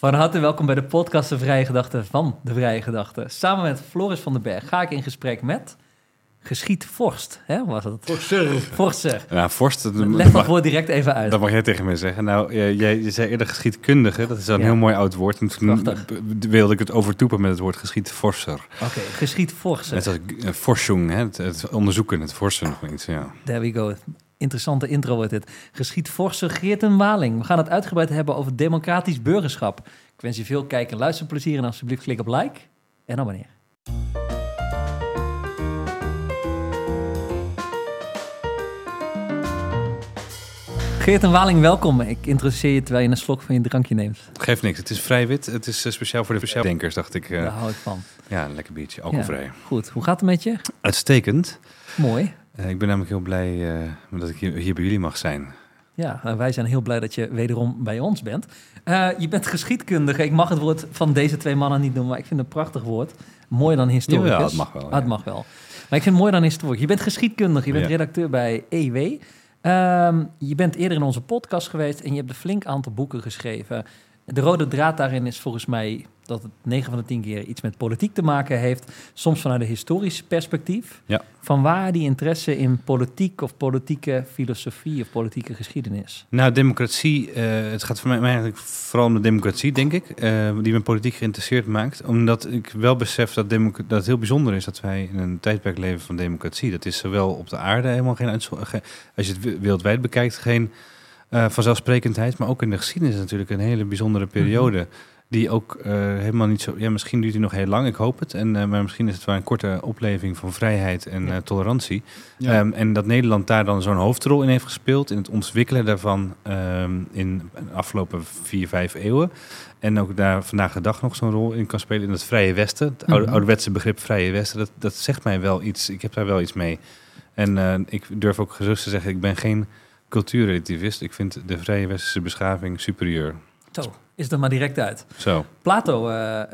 Van harte welkom bij de podcast De Vrije Gedachten van De Vrije Gedachten. Samen met Floris van den Berg ga ik in gesprek met Geschied Forst. Hè, was het? Forster. Ja, Forst. Leg dat woord direct even uit. Dat mag jij tegen mij zeggen. Nou, je zei eerder geschiedkundige. Dat is een heel mooi oud woord. En toen wilde ik het overtoepen met het woord geschiedforser. Oké, geschiedforser. Net als forschung, het onderzoeken, het forsen of iets. Ja. There we go. Interessante intro wordt dit. Geschiedforser Geert en Waling. We gaan het uitgebreid hebben over democratisch burgerschap. Ik wens je veel kijk- en luisterplezier en alsjeblieft klik op like en abonneer. Geert en Waling, welkom. Ik introduceer je terwijl je een slok van je drankje neemt. Geeft niks. Het is vrij wit. Het is speciaal voor de denkers, dacht ik. Daar hou ik van. Ja, een lekker biertje. Alcoholvrij. Ja, goed. Hoe gaat het met je? Uitstekend. Mooi. Ik ben namelijk heel blij dat ik hier bij jullie mag zijn. Ja, wij zijn heel blij dat je wederom bij ons bent. Je bent geschiedkundige. Ik mag het woord van deze twee mannen niet noemen, maar ik vind het een prachtig woord. Mooier dan historicus. Ja, dat mag wel. Het mag wel. Maar ik vind het mooier dan historicus. Je bent geschiedkundige, je bent redacteur bij EW. Je bent eerder in onze podcast geweest en je hebt een flink aantal boeken geschreven. De rode draad daarin is volgens mij dat het 9 van de 10 keer iets met politiek te maken heeft. Soms vanuit een historisch perspectief. Ja. Vanwaar die interesse in politiek of politieke filosofie of politieke geschiedenis? Nou, democratie, het gaat voor mij eigenlijk vooral om de democratie, denk ik. Die me politiek geïnteresseerd maakt. Omdat ik wel besef dat het heel bijzonder is dat wij in een tijdperk leven van democratie. Dat is zowel op de aarde helemaal geen als je het wereldwijd bekijkt, geen vanzelfsprekendheid. Maar ook in de geschiedenis natuurlijk een hele bijzondere periode. Mm-hmm. Die ook helemaal niet zo... Ja, misschien duurt die nog heel lang, ik hoop het. Maar misschien is het wel een korte opleving van vrijheid en tolerantie. Ja. En dat Nederland daar dan zo'n hoofdrol in heeft gespeeld... in het ontwikkelen daarvan in de afgelopen 4-5 eeuwen. En ook daar vandaag de dag nog zo'n rol in kan spelen in het Vrije Westen. Het ouderwetse begrip Vrije Westen, dat zegt mij wel iets. Ik heb daar wel iets mee. En ik durf ook gerust te zeggen, ik ben geen cultuurrelativist. Ik vind de Vrije Westerse beschaving superieur. Zo, is er maar direct uit. Zo. Plato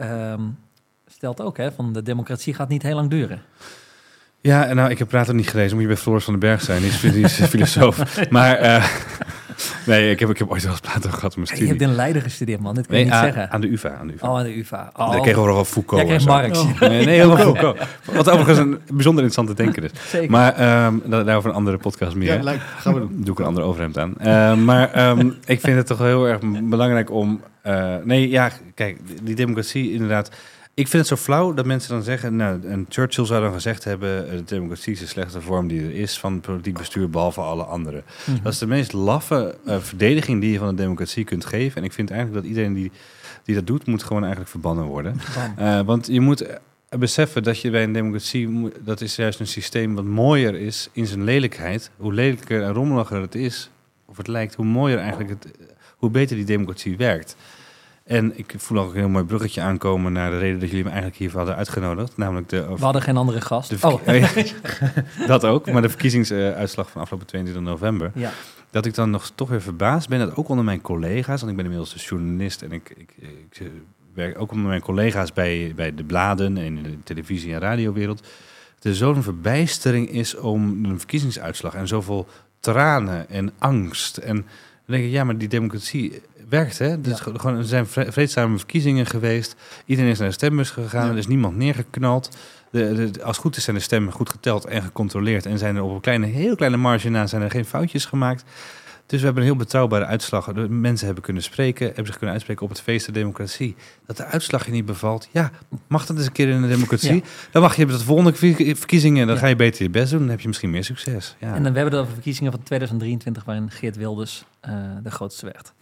stelt ook, van de democratie gaat niet heel lang duren. Ja, nou, ik heb Plato niet gelezen. Moet je bij Floris van den Berg zijn. Die is filosoof. Maar nee, ik heb ooit wel eens Plato gehad in mijn studie. Je hebt in Leiden gestudeerd, man. Dit kan je niet zeggen. Aan de UvA. Oh, aan de UvA. Oh. Daar kregen we nog Foucault. Jij kreeg Marx. Oh. Nee, helemaal Foucault. Wat overigens een bijzonder interessante denker is. Zeker. Maar daarover een andere podcast meer. Ja, gaan we doen. Doe ik een andere overhemd aan. Maar ik vind het toch heel erg belangrijk om... kijk, die democratie inderdaad... Ik vind het zo flauw dat mensen dan zeggen... Nou, en Churchill zou dan gezegd hebben... de democratie is de slechtste vorm die er is... van politiek bestuur, behalve alle andere. Mm-hmm. Dat is de meest laffe verdediging... die je van de democratie kunt geven. En ik vind eigenlijk dat iedereen die dat doet... moet gewoon eigenlijk verbannen worden. Want je moet beseffen dat je bij een democratie... dat is juist een systeem wat mooier is in zijn lelijkheid. Hoe lelijker en rommeliger het is... of het lijkt, hoe mooier eigenlijk hoe beter die democratie werkt. En ik voel ook een heel mooi bruggetje aankomen naar de reden dat jullie me eigenlijk hiervoor hadden uitgenodigd. Namelijk we hadden geen andere gast. Dat ook, maar de verkiezingsuitslag van afgelopen 22 november. Ja. Dat ik dan nog toch weer verbaasd ben dat ook onder mijn collega's, want ik ben inmiddels dus journalist en ik werk ook onder mijn collega's bij de bladen en in de televisie- en radiowereld. Er zo'n verbijstering is om een verkiezingsuitslag en zoveel tranen en angst. En dan denk ik, ja, maar die democratie werkt, hè? Dus gewoon, er zijn vreedzame verkiezingen geweest. Iedereen is naar de stembus gegaan. Ja. Er is niemand neergeknald. Als het goed is zijn de stemmen goed geteld en gecontroleerd. En zijn er op een heel kleine marge na zijn er geen foutjes gemaakt. Dus we hebben een heel betrouwbare uitslag. De mensen hebben kunnen spreken, hebben zich kunnen uitspreken op het feest der democratie. Dat de uitslag je niet bevalt, ja, mag dat eens een keer in de democratie? Ja. Dan mag je de volgende verkiezingen, dan ga je beter je best doen. Dan heb je misschien meer succes. Ja. En dan hebben we het over verkiezingen van 2023, waarin Geert Wilders de grootste werd.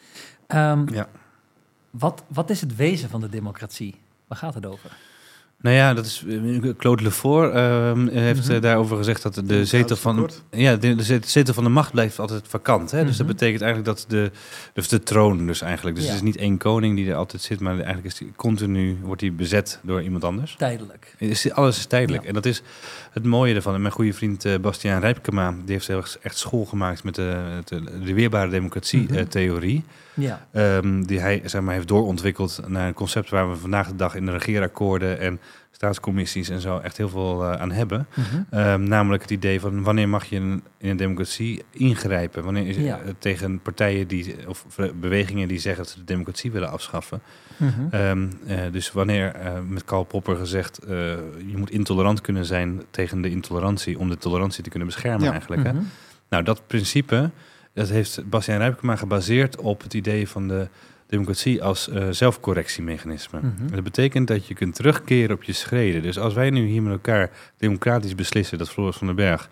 Wat is het wezen van de democratie? Waar gaat het over? Nou ja, dat is Claude Lefort heeft daarover gezegd dat de zetel van de zetel van de macht blijft altijd vakant. Hè? Dus dat betekent eigenlijk dat de troon dus eigenlijk. Dus het is niet één koning die er altijd zit, maar eigenlijk is die continu wordt die bezet door iemand anders. Tijdelijk. Alles is tijdelijk. Ja. En dat is het mooie ervan. En mijn goede vriend Bastiaan Rijpkema, die heeft echt school gemaakt met de weerbare democratie-theorie. Ja. Die hij heeft doorontwikkeld naar een concept waar we vandaag de dag in de regeerakkoorden en staatscommissies en zo echt heel veel aan hebben. Namelijk het idee van wanneer mag je in een democratie ingrijpen? Wanneer is tegen partijen of bewegingen die zeggen dat ze de democratie willen afschaffen. Dus wanneer, met Karl Popper gezegd, je moet intolerant kunnen zijn tegen de intolerantie om de tolerantie te kunnen beschermen eigenlijk. Hè? Nou, dat principe, dat heeft Bastiaan Rijpkema gebaseerd op het idee van de democratie als zelfcorrectiemechanisme. Dat betekent dat je kunt terugkeren op je schreden. Dus als wij nu hier met elkaar democratisch beslissen dat Floris van den Berg...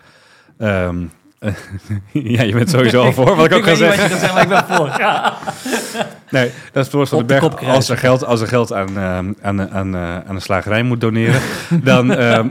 ja, je bent sowieso al voor, wat ik ook ga zeggen. Ik weet niet wat je gaat zeggen, maar ik ben voor. Ja. Nee, dat is Floris van den Berg. Als er geld aan een slagerij moet doneren, dan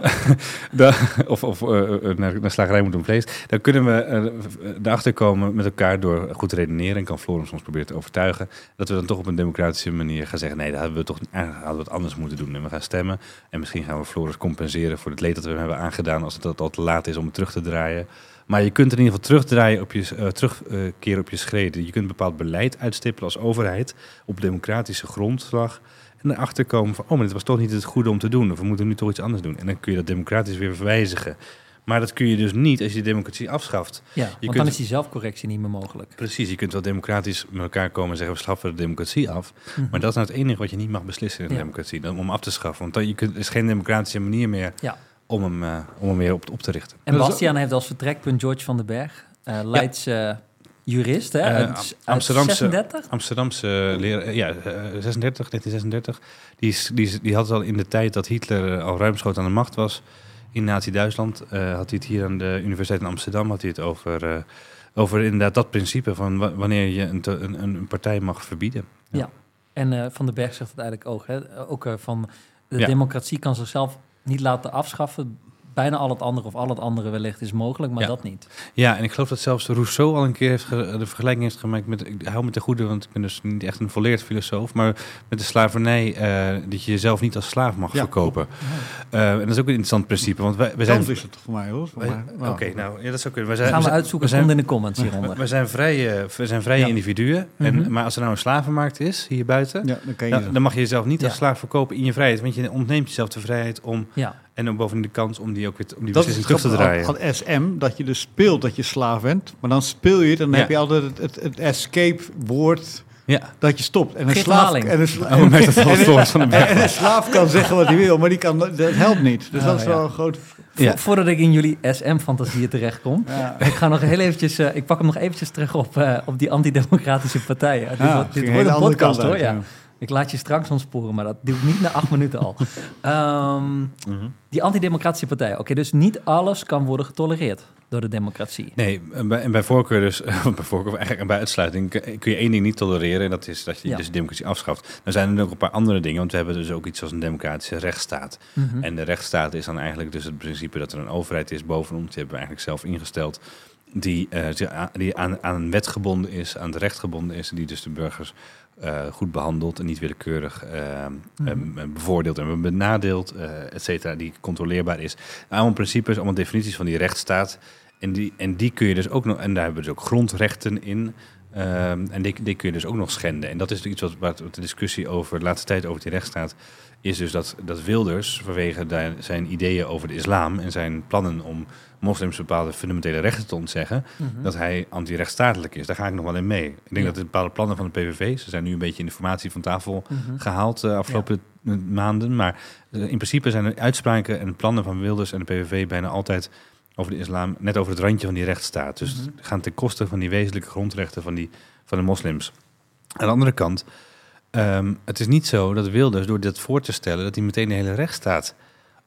naar een slagerij moet doen vlees, dan kunnen we erachter komen met elkaar door goed te redeneren. En kan Floris ons proberen te overtuigen dat we dan toch op een democratische manier gaan zeggen, nee, dat hadden we het anders moeten doen. En we gaan stemmen. En misschien gaan we Floris compenseren voor het leed dat we hem hebben aangedaan als het al te laat is om het terug te draaien. Maar je kunt er in ieder geval terugkeren op je schreden. Je kunt bepaald beleid uitstippelen als overheid op democratische grondslag. En erachter komen van, maar dit was toch niet het goede om te doen. Of we moeten nu toch iets anders doen. En dan kun je dat democratisch weer verwijzigen. Maar dat kun je dus niet als je de democratie afschaft. Ja, want dan is die zelfcorrectie niet meer mogelijk. Precies, je kunt wel democratisch met elkaar komen en zeggen, we schaffen de democratie af. Maar dat is nou het enige wat je niet mag beslissen in de democratie. Om af te schaffen. Want er is geen democratische manier meer... Ja. Om hem weer op te richten. En Bastiaan heeft als vertrekpunt George van den Berg, Leids jurist, hè? Amsterdamse leraar, 1936. Die had al in de tijd dat Hitler al ruimschoots aan de macht was in Nazi-Duitsland, had hij het hier aan de Universiteit in Amsterdam, had hij het over inderdaad dat principe van wanneer je een partij mag verbieden. Ja. En Van den Berg zegt het eigenlijk ook, hè? Ook van de democratie kan zichzelf niet laten afschaffen. Bijna al het andere wellicht is mogelijk, maar dat niet. Ja, en ik geloof dat zelfs Rousseau al een keer de vergelijking heeft gemaakt met, ik hou me ten goede, want ik ben dus niet echt een volleerd filosoof, maar met de slavernij, dat je jezelf niet als slaaf mag verkopen. En dat is ook een interessant principe, want wij zijn... Dat is het toch voor mij, hoor. Oké, nou, ja, dat zou kunnen. Gaan we uitzoeken, stond in de comments hieronder. We zijn vrije individuen, maar als er nou een slavenmarkt is, hier buiten, dan mag je jezelf niet als slaaf verkopen in je vrijheid, want je ontneemt jezelf de vrijheid om... Ja. En dan bovendien de kans om die ook weer om die beslissing terug te draaien. Dat is SM, dat je dus speelt dat je slaaf bent. Maar dan speel je het en dan heb je altijd het escape-woord dat je stopt. En een slaaf kan zeggen wat hij wil, maar dat helpt niet. Dus dat is wel een groot... Voordat ik in jullie SM-fantasieën terechtkom, ik ga nog heel eventjes, ik pak hem nog eventjes terug op die antidemocratische partijen. Dit wordt een podcast, hoor. Ja. Ik laat je straks ontsporen, maar dat doe ik niet na 8 minuten al. Die antidemocratische partijen. Oké, dus niet alles kan worden getolereerd door de democratie. Nee, en bij voorkeur dus, eigenlijk bij uitsluiting kun je één ding niet tolereren. En dat is dat je dus de democratie afschaft. Dan zijn er nog een paar andere dingen, want we hebben dus ook iets als een democratische rechtsstaat. En de rechtsstaat is dan eigenlijk dus het principe dat er een overheid is boven ons. Die hebben we eigenlijk zelf ingesteld. Die aan een wet gebonden is, aan het recht gebonden is. Die dus de burgers goed behandeld en niet willekeurig bevoordeeld en benadeeld, et cetera, die controleerbaar is. Allemaal principes, allemaal definities van die rechtsstaat. En die kun je dus ook nog, en daar hebben we dus ook grondrechten in. En die kun je dus ook nog schenden. En dat is iets wat de discussie over de laatste tijd over die rechtsstaat is dus dat Wilders, vanwege zijn ideeën over de islam en zijn plannen om moslims bepaalde fundamentele rechten te ontzeggen, dat hij anti-rechtsstatelijk is. Daar ga ik nog wel in mee. Ik denk dat de bepaalde plannen van de PVV, ze zijn nu een beetje in de formatie van tafel gehaald de afgelopen maanden, maar in principe zijn de uitspraken en plannen van Wilders en de PVV bijna altijd over de islam, net over het randje van die rechtsstaat. Dus gaan ten koste van die wezenlijke grondrechten van de moslims. Aan de andere kant, het is niet zo dat Wilders, door dit voor te stellen, dat hij meteen de hele rechtsstaat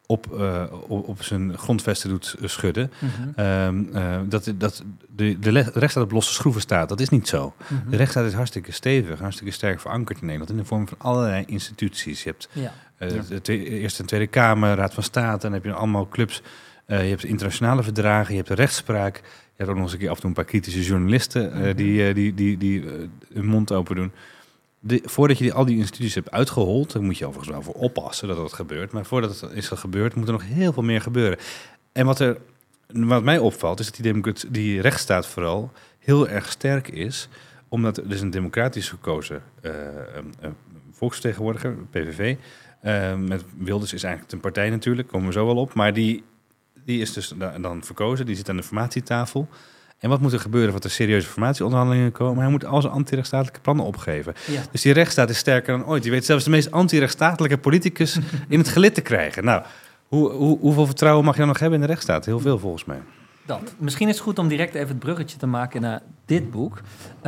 op zijn grondvesten doet schudden. Dat de rechtsstaat op losse schroeven staat. Dat is niet zo. De rechtsstaat is hartstikke stevig, hartstikke sterk verankerd in Nederland in de vorm van allerlei instituties. Je hebt de Eerste en Tweede Kamer, Raad van State, en dan heb je allemaal clubs. Je hebt internationale verdragen, je hebt de rechtspraak. Je hebt ook nog eens een keer af en toe een paar kritische journalisten die hun mond open doen. Voordat je al die instituties hebt uitgehold, dan moet je overigens wel voor oppassen dat gebeurt. Maar voordat het is gebeurd, moet er nog heel veel meer gebeuren. En wat mij opvalt, is dat die rechtsstaat vooral heel erg sterk is, omdat er dus een democratisch gekozen volksvertegenwoordiger, PVV. Met Wilders is eigenlijk een partij natuurlijk, komen we zo wel op. Maar die is dus dan verkozen, die zit aan de formatietafel. En wat moet er gebeuren wat er serieuze formatieonderhandelingen komen? Hij moet al zijn anti-rechtsstatelijke plannen opgeven. Ja. Dus die rechtsstaat is sterker dan ooit. Die weet zelfs de meest anti-rechtsstatelijke politicus in het gelid te krijgen. Nou, hoeveel vertrouwen mag je dan nog hebben in de rechtsstaat? Heel veel volgens mij. Dat. Misschien is het goed om direct even het bruggetje te maken naar dit boek.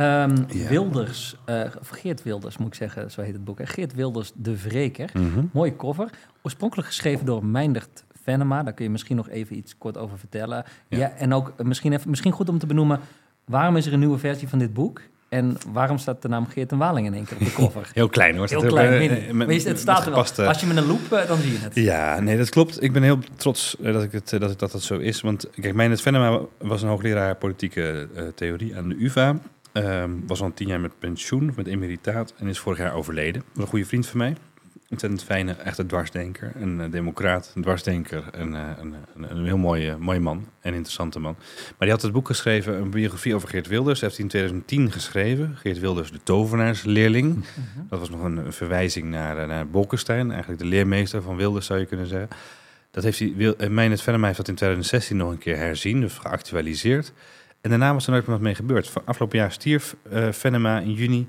Wilders, Geert Wilders moet ik zeggen, zo heet het boek. Geert Wilders, De Wreker. Mm-hmm. Mooie cover. Oorspronkelijk geschreven door Meindert Venema. Daar kun je misschien nog even iets kort over vertellen. Ja, en ook misschien goed om te benoemen, waarom is er een nieuwe versie van dit boek? En waarom staat de naam Geert en Waling in één keer op de cover? Heel klein hoor. Heel klein, maar het staat er wel. Als je met een loop, dan zie je het. Ja, nee, dat klopt. Ik ben heel trots dat zo is. Want kijk, Meindert Venema was een hoogleraar politieke theorie aan de UvA. Was al 10 jaar met pensioen, met emeritaat. En is vorig jaar overleden. Was een goede vriend van mij. Ontzettend fijne, echte dwarsdenker. Een democraat, een dwarsdenker. Een heel mooie man en interessante man. Maar die had het boek geschreven, een biografie over Geert Wilders. Hij heeft die in 2010 geschreven. Geert Wilders, de tovenaarsleerling. Mm-hmm. Dat was nog een verwijzing naar Bolkestein. Eigenlijk de leermeester van Wilders, zou je kunnen zeggen. Dat heeft Meindert Venema heeft dat in 2016 nog een keer herzien, dus geactualiseerd. En daarna was er nooit meer wat mee gebeurd. Afgelopen jaar stierf Venema in juni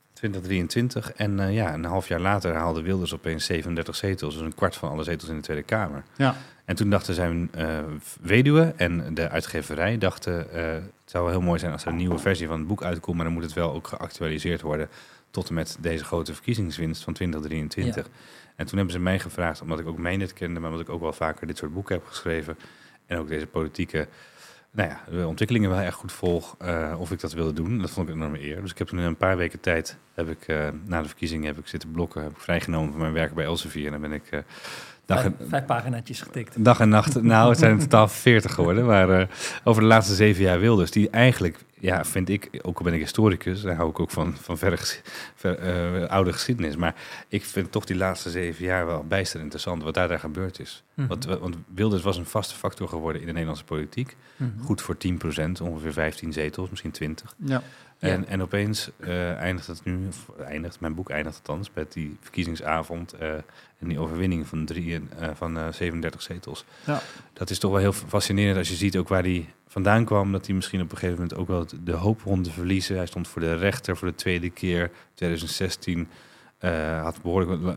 2023. En een half jaar later haalde Wilders opeens 37 zetels. Dus een kwart van alle zetels in de Tweede Kamer. Ja. En toen dachten zijn weduwe en de uitgeverij dachten, het zou wel heel mooi zijn als er een nieuwe versie van het boek uitkomt, maar dan moet het wel ook geactualiseerd worden tot en met deze grote verkiezingswinst van 2023. Ja. En toen hebben ze mij gevraagd, omdat ik ook Meindert kende, maar omdat ik ook wel vaker dit soort boeken heb geschreven en ook deze politieke de ontwikkelingen wel erg goed volg, of ik dat wilde doen. Dat vond ik een enorme eer. Dus ik heb toen in een paar weken tijd, na de verkiezingen, heb ik zitten blokken, heb ik vrijgenomen van mijn werk bij Elsevier. En dan ben ik 5 paginaatjes getikt. Dag en nacht. Nou, het zijn in totaal 40 geworden. Maar over de laatste 7 jaar Wilders, die eigenlijk, vind ik, ook al ben ik historicus, daar hou ik ook van oude geschiedenis. Maar ik vind toch die laatste 7 jaar wel bijster interessant wat daar gebeurd is. Mm-hmm. Want Wilders was een vaste factor geworden in de Nederlandse politiek. Mm-hmm. Goed voor 10%, ongeveer 15 zetels, misschien 20. Ja. En opeens mijn boek eindigt althans met die verkiezingsavond en die overwinning van 37 zetels. Ja. Dat is toch wel heel fascinerend als je ziet ook waar hij vandaan kwam, dat hij misschien op een gegeven moment ook wel de hoop begon te verliezen. Hij stond voor de rechter voor de tweede keer, 2016, had behoorlijk,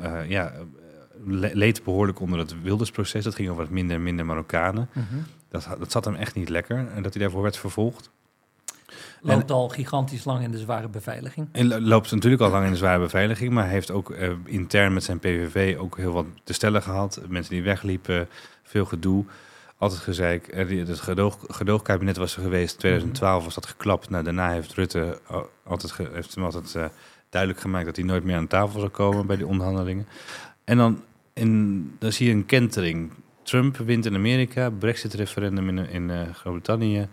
leed behoorlijk onder het Wildersproces. Dat ging over wat minder en minder Marokkanen. Mm-hmm. Dat zat hem echt niet lekker en dat hij daarvoor werd vervolgd. Loopt al gigantisch lang in de zware beveiliging. En loopt natuurlijk al lang in de zware beveiliging, maar hij heeft ook intern met zijn PVV ook heel wat te stellen gehad. Mensen die wegliepen, veel gedoe, altijd gezeik. Het gedoogkabinet was er geweest, in 2012 was dat geklapt. Nou, daarna heeft Rutte heeft hem altijd duidelijk gemaakt dat hij nooit meer aan tafel zou komen bij die onderhandelingen. En dan zie je een kentering. Trump wint in Amerika, Brexit-referendum in Groot-Brittannië.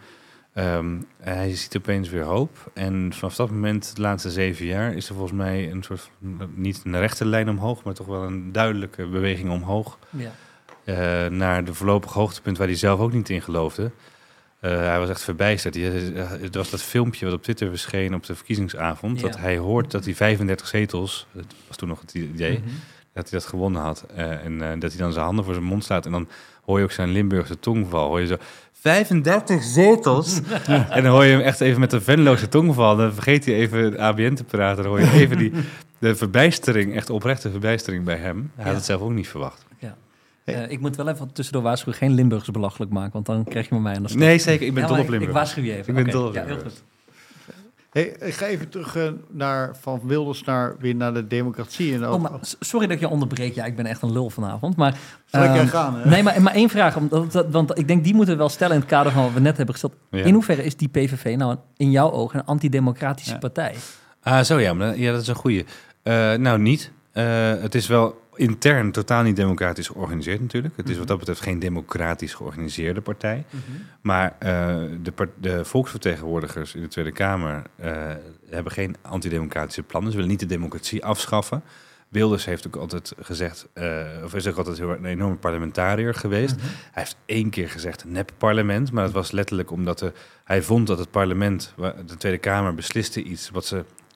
Hij ziet opeens weer hoop. En vanaf dat moment, de laatste 7 jaar, is er volgens mij een soort, niet een rechte lijn omhoog, maar toch wel een duidelijke beweging omhoog. Ja. Naar de voorlopige hoogtepunt waar hij zelf ook niet in geloofde. Hij was echt verbijsterd. Het was dat filmpje wat op Twitter verscheen op de verkiezingsavond. Ja. Dat hij hoort dat hij 35 zetels, dat was toen nog het idee, dat hij dat gewonnen had. En dat hij dan zijn handen voor zijn mond slaat. En dan hoor je ook zijn Limburgse tongval. Hoor je zo, 35 zetels? En dan hoor je hem echt even met een Venloze tongval. Dan vergeet hij even ABN te praten. Dan hoor je even de verbijstering, echt oprechte verbijstering bij hem. Hij had het zelf ook niet verwacht. Ja. Ik moet wel even tussendoor waarschuwen, geen Limburgs belachelijk maken, want dan krijg je met mij aan de slag. Nee, zeker. Ik ben dol op Limburg. Ik waarschuw je even. Ik ben dol op Limburg. Heel goed. Hey, ik ga even terug van Wilders weer naar de democratie. En sorry dat ik je onderbreek. Ja, ik ben echt een lul vanavond. Maar, gaan, hè? Nee, maar één vraag. Want ik denk die moeten we wel stellen in het kader van wat we net hebben gesteld. Ja. In hoeverre is die PVV nou in jouw ogen een antidemocratische partij? Dat is een goeie. Nou, niet. Het is wel intern totaal niet democratisch georganiseerd natuurlijk. Het is wat dat betreft geen democratisch georganiseerde partij. Mm-hmm. Maar de volksvertegenwoordigers in de Tweede Kamer hebben geen antidemocratische plannen. Ze willen niet de democratie afschaffen. Wilders heeft ook altijd gezegd, of is ook altijd een enorme parlementariër geweest. Mm-hmm. Hij heeft 1 keer gezegd nep-parlement, maar dat was letterlijk omdat hij vond dat het parlement, de Tweede Kamer, besliste iets wat ze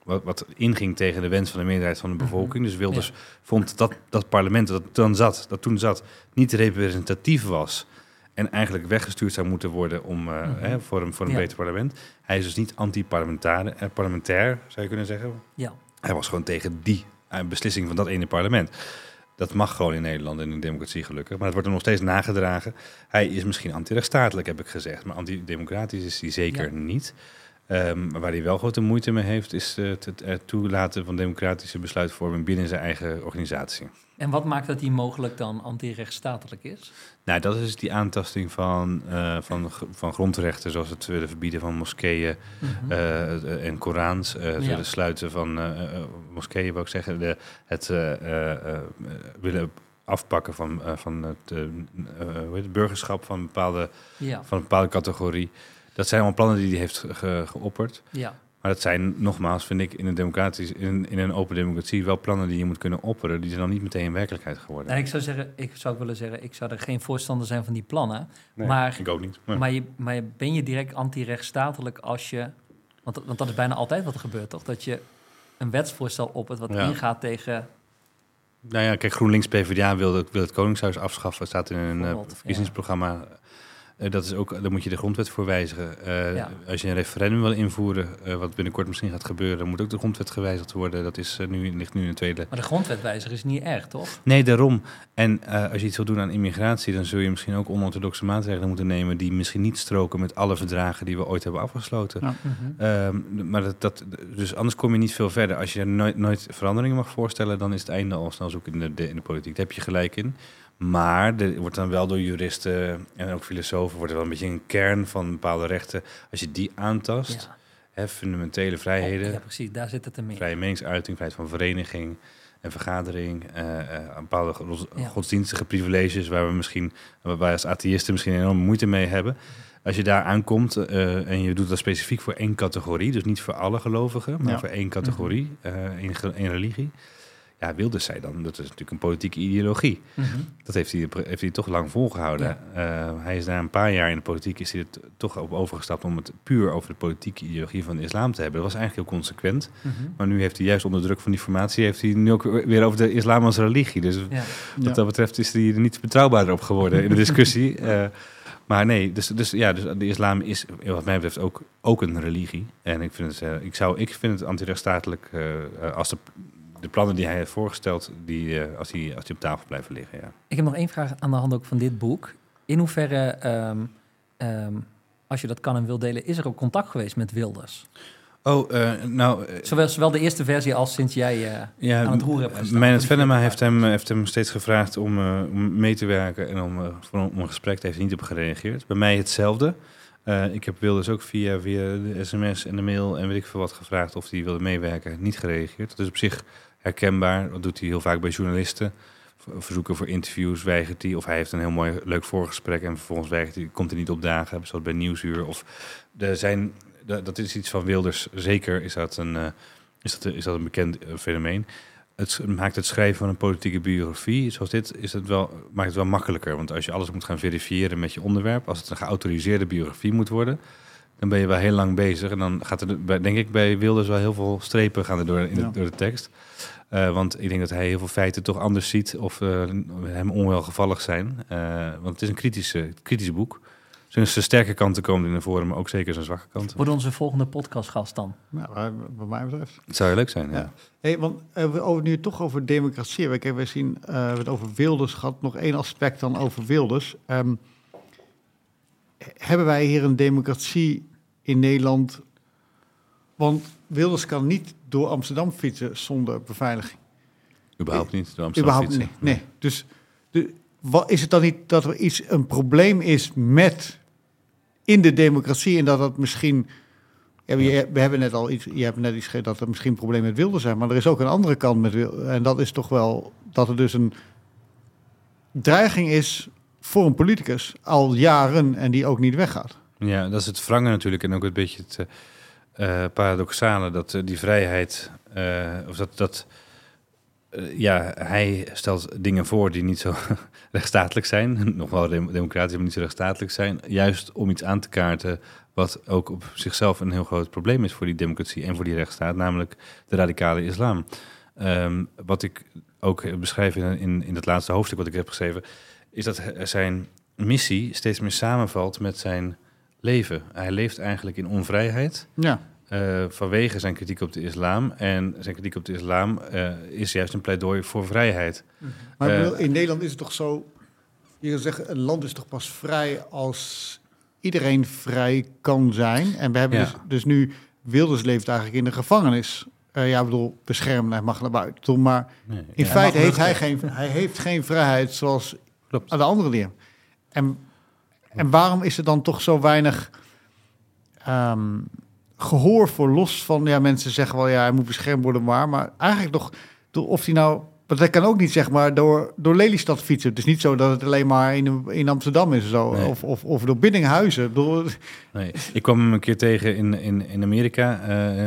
wat inging tegen de wens van de meerderheid van de bevolking. Dus Wilders vond dat parlement dat toen zat niet representatief was en eigenlijk weggestuurd zou moeten worden voor een beter parlement. Hij is dus niet anti-parlementair, zou je kunnen zeggen. Ja. Hij was gewoon tegen die beslissing van dat ene parlement. Dat mag gewoon in Nederland in een democratie gelukkig. Maar het wordt er nog steeds nagedragen. Hij is misschien anti-rechtsstatelijk, heb ik gezegd. Maar antidemocratisch is hij zeker niet. Waar hij wel grote moeite mee heeft, is het toelaten van democratische besluitvorming binnen zijn eigen organisatie. En wat maakt dat hij mogelijk dan anti-rechtsstatelijk is? Nou, dat is die aantasting van grondrechten, zoals het willen verbieden van moskeeën en Korans. Het sluiten van moskeeën, wil ik zeggen. Het willen afpakken van het burgerschap van een bepaalde categorie. Dat zijn allemaal plannen die hij heeft geopperd. Ja. Maar dat zijn, nogmaals, vind ik, in een open democratie wel plannen die je moet kunnen opperen. Die zijn dan niet meteen werkelijkheid geworden. En ik zou willen zeggen, ik zou er geen voorstander zijn van die plannen. Nee, maar, ik ook niet. Maar ben je direct anti-rechtsstatelijk als je... Want dat is bijna altijd wat er gebeurt, toch? Dat je een wetsvoorstel oppert wat ingaat tegen... Nou ja, kijk, GroenLinks PvdA wil het Koningshuis afschaffen. Het staat in een verkiezingsprogramma... dat is ook, daar moet je de grondwet voor wijzigen. Als je een referendum wil invoeren, wat binnenkort misschien gaat gebeuren, dan moet ook de grondwet gewijzigd worden. Dat is ligt nu in de tweede. Maar de grondwet wijzigen is niet erg, toch? Nee, daarom. En als je iets wil doen aan immigratie, dan zul je misschien ook onorthodoxe maatregelen moeten nemen die misschien niet stroken met alle verdragen die we ooit hebben afgesloten. Ja. Maar dus anders kom je niet veel verder. Als je nooit veranderingen mag voorstellen, dan is het einde al snel zoek in de politiek. Daar heb je gelijk in. Maar er wordt dan wel door juristen en ook filosofen... wordt er wel een beetje een kern van bepaalde rechten. Als je die aantast, fundamentele vrijheden... Ja, precies, daar zit het ermee. Vrije meningsuiting, vrijheid van vereniging en vergadering... bepaalde godsdienstige privileges... waar wij als atheïsten misschien enorm moeite mee hebben. Als je daar aankomt en je doet dat specifiek voor één categorie... dus niet voor alle gelovigen, maar voor één categorie, één religie... Ja, Wilders zei dan, dat is natuurlijk een politieke ideologie. Dat heeft hij toch lang volgehouden. Ja. Hij is na een paar jaar in de politiek is hij er toch op overgestapt om het puur over de politieke ideologie van de islam te hebben. Dat was eigenlijk heel consequent. Maar nu heeft hij juist onder druk van die formatie, heeft hij nu ook weer over de islam als religie. Dus wat dat betreft is hij er niet betrouwbaarder op geworden in de discussie. Maar nee, dus de islam is wat mij betreft ook een religie. En ik vind het antirechtsstatelijk als de plannen die hij heeft voorgesteld, als die op tafel blijven liggen. Ja. Ik heb nog één vraag aan de hand ook van dit boek. In hoeverre, als je dat kan en wil delen, is er ook contact geweest met Wilders? Zowel de eerste versie als sinds jij aan het roer hebt gestaan. Meijnerd Venema heeft hem steeds gevraagd om mee te werken en om een gesprek. Daar heeft hij niet op gereageerd. Bij mij hetzelfde. Ik heb Wilders ook via de sms en de mail en weet ik veel wat gevraagd of hij wilde meewerken. Niet gereageerd. Dat is op zich herkenbaar. Dat doet hij heel vaak bij journalisten. Verzoeken voor interviews weigert hij. Of hij heeft een heel mooi, leuk voorgesprek en vervolgens weigert hij, komt hij niet opdagen. Zoals bij Nieuwsuur. Dat is iets van Wilders. Zeker is dat een bekend fenomeen. Het maakt het schrijven van een politieke biografie, zoals dit, maakt het wel makkelijker. Want als je alles moet gaan verifiëren met je onderwerp, als het een geautoriseerde biografie moet worden, dan ben je wel heel lang bezig. En dan gaat er, denk ik, bij Wilders wel heel veel strepen gaan er door de tekst. Want ik denk dat hij heel veel feiten toch anders ziet of hem onwelgevallig zijn. Want het is een kritisch boek. Zijn sterke kanten komen in naar voren, maar ook zeker zijn zwakke kanten. Wordt onze volgende podcastgast dan? Nou, wat mij betreft. Het zou leuk zijn, ja. Hey, want nu toch over democratie. We zien het over Wilders gehad. Nog één aspect dan over Wilders. Hebben wij hier een democratie in Nederland? Want Wilders kan niet door Amsterdam fietsen zonder beveiliging. Überhaupt niet door Amsterdam fietsen. Nee. Dus is het dan niet dat er een probleem is in de democratie en dat het misschien... Ja, we hebben net al je hebt net iets gezegd dat er misschien problemen met Wilders zijn, maar er is ook een andere kant met Wilders. En dat is toch wel dat er dus een dreiging is voor een politicus al jaren en die ook niet weggaat. Ja, dat is het wrange natuurlijk en ook een beetje het paradoxale dat die vrijheid, hij stelt dingen voor die niet zo rechtsstatelijk zijn, nog wel democratisch, maar niet zo rechtsstatelijk zijn, juist om iets aan te kaarten wat ook op zichzelf een heel groot probleem is voor die democratie en voor die rechtsstaat, namelijk de radicale islam. Wat ik ook beschrijf in het laatste hoofdstuk wat ik heb geschreven, is dat zijn missie steeds meer samenvalt met zijn leven. Hij leeft eigenlijk in onvrijheid. Ja. Vanwege zijn kritiek op de islam. En zijn kritiek op de islam is juist een pleidooi voor vrijheid. Maar in Nederland is het toch zo, je kan zeggen, een land is toch pas vrij als iedereen vrij kan zijn. En we hebben dus nu, Wilders leeft eigenlijk in de gevangenis. Beschermd, hij mag naar buiten. Maar in feite heeft hij heeft geen vrijheid zoals Klopt. de andere dingen. En waarom is er dan toch zo weinig gehoor voor, los van, mensen zeggen wel, hij moet beschermd worden, maar eigenlijk toch, of hij nou, want hij kan ook niet, zeg maar, door Lelystad fietsen. Het is niet zo dat het alleen maar in Amsterdam is zo, nee. of door Biddinghuizen. Nee, ik kwam hem een keer tegen in Amerika,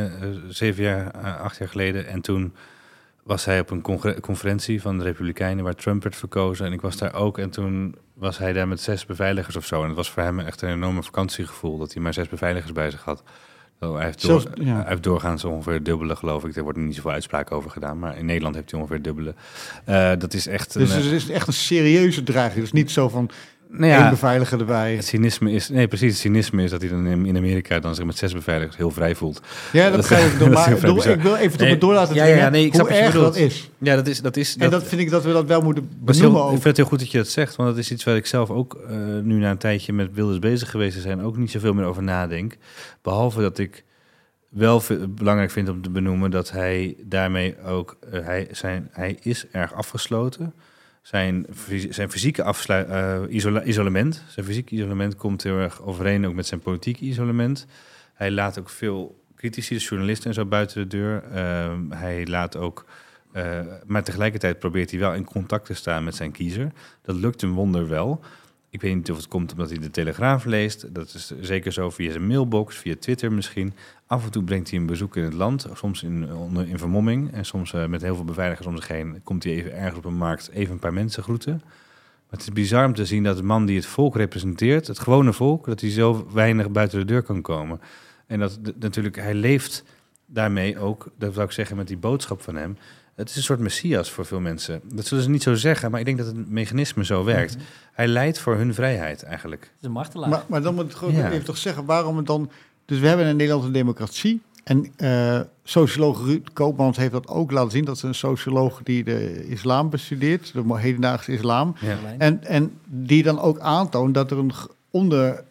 8 jaar geleden. En toen was hij op een conferentie van de Republikeinen waar Trump werd verkozen. En ik was daar ook. En toen was hij daar met 6 beveiligers of zo. En het was voor hem echt een enorme vakantiegevoel dat hij maar 6 beveiligers bij zich had. Hij heeft doorgaans ongeveer het dubbele, geloof ik. Er wordt niet zoveel uitspraken over gedaan. Maar in Nederland heeft hij ongeveer het dubbele. Dat is echt dus het is echt een serieuze dreiging. Dus niet zo van één beveiliger erbij. Het cynisme is... Nee, precies. Het cynisme is dat hij dan in Amerika dan zich met 6 beveiligers heel vrij voelt. Ja, dat begrijp ik. Maar ik wil even tot me door laten dringen hoe erg dat is. Ja, dat is. En dat vind ik dat we dat wel moeten benoemen. Ik vind het heel goed dat je dat zegt. Want dat is iets waar ik zelf ook nu na een tijdje met Wilders bezig geweest te zijn, ook niet zoveel meer over nadenk. Behalve dat ik wel belangrijk vind om te benoemen dat hij daarmee ook... hij is erg afgesloten. Zijn fysieke isolement. Zijn fysieke isolement komt heel erg overeen ook met zijn politieke isolement. Hij laat ook veel critici, de journalisten en zo, buiten de deur. Hij laat ook... maar tegelijkertijd probeert hij wel in contact te staan met zijn kiezer. Dat lukt hem wonderwel. Ik weet niet of het komt omdat hij de Telegraaf leest. Dat is zeker zo via zijn mailbox, via Twitter misschien. Af en toe brengt hij een bezoek in het land, soms in vermomming. En soms met heel veel beveiligers om zich heen komt hij even ergens op een markt even een paar mensen groeten. Maar het is bizar om te zien dat de man die het volk representeert, het gewone volk, dat hij zo weinig buiten de deur kan komen. En dat natuurlijk, hij leeft daarmee ook, dat zou ik zeggen met die boodschap van hem. Het is een soort messias voor veel mensen. Dat zullen ze niet zo zeggen, maar ik denk dat het mechanisme zo werkt. Mm-hmm. Hij leidt voor hun vrijheid eigenlijk. Het is een martelaar. Maar dan moet ik gewoon even toch zeggen waarom het dan... Dus we hebben in Nederland een democratie. En socioloog Ruud Koopmans heeft dat ook laten zien. Dat is een socioloog die de islam bestudeert, de hedendaagse islam. Ja. En die dan ook aantoont dat er onder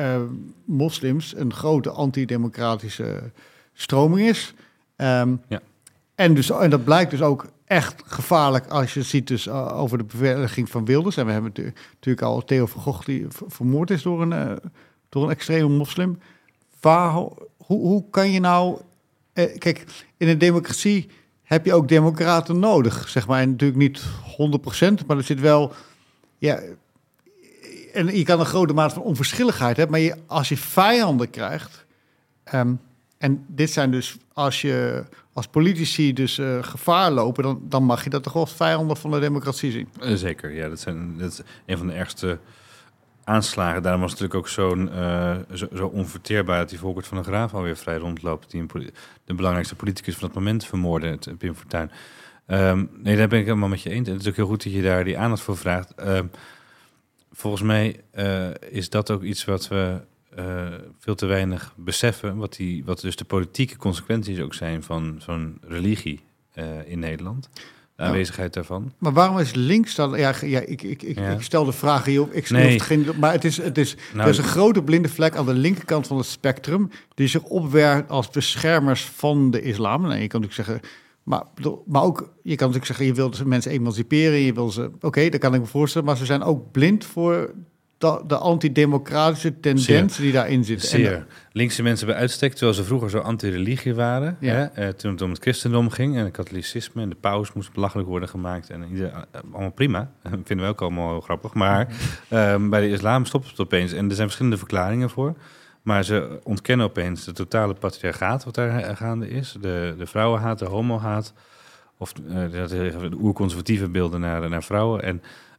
moslims een grote antidemocratische stroming is. En dat blijkt dus ook echt gevaarlijk als je ziet dus over de beveiliging van Wilders. En we hebben natuurlijk al Theo van Gogh die vermoord is door een extreme moslim. Hoe kan je nou... kijk, in een democratie heb je ook democraten nodig, zeg maar. En natuurlijk niet 100%, maar er zit wel... Ja, en je kan een grote mate van onverschilligheid hebben, maar als je vijanden krijgt... en dit zijn dus, als politici dus gevaar lopen, dan mag je dat toch wel vijanden van de democratie zien. Zeker, ja. Dat is een van de ergste aanslagen. Daarom was het natuurlijk ook zo onverteerbaar dat die Volkert van der Graaf alweer vrij rondloopt, die de belangrijkste politicus van dat moment vermoordde, Pim Fortuyn. Nee, daar ben ik helemaal met je eens. Het is ook heel goed dat je daar die aandacht voor vraagt. Volgens mij is dat ook iets wat we veel te weinig beseffen, wat dus de politieke consequenties ook zijn van religie in Nederland. De aanwezigheid daarvan. Maar waarom is links dan... Ik stel de vraag hierop. Maar het is er is een grote blinde vlek aan de linkerkant van het spectrum die zich opwerpt als beschermers van de islam. Nee, je kan natuurlijk zeggen... Maar ook, je kan natuurlijk zeggen, je wilt mensen emanciperen, je wil ze... Oké, dat kan ik me voorstellen, maar ze zijn ook blind voor de antidemocratische tendens die daarin zit. Zeer. Linkse mensen bij uitstek, terwijl ze vroeger zo anti-religie waren. Ja. Toen het om het christendom ging en het katholicisme en de paus moest belachelijk worden gemaakt. En allemaal prima, dat vinden we ook allemaal heel grappig. Maar bij de islam stopt het opeens. En er zijn verschillende verklaringen voor. Maar ze ontkennen opeens de totale patriarchaat wat daar gaande is. De vrouwenhaat, de homohaat. Of de oerconservatieve beelden naar vrouwen. En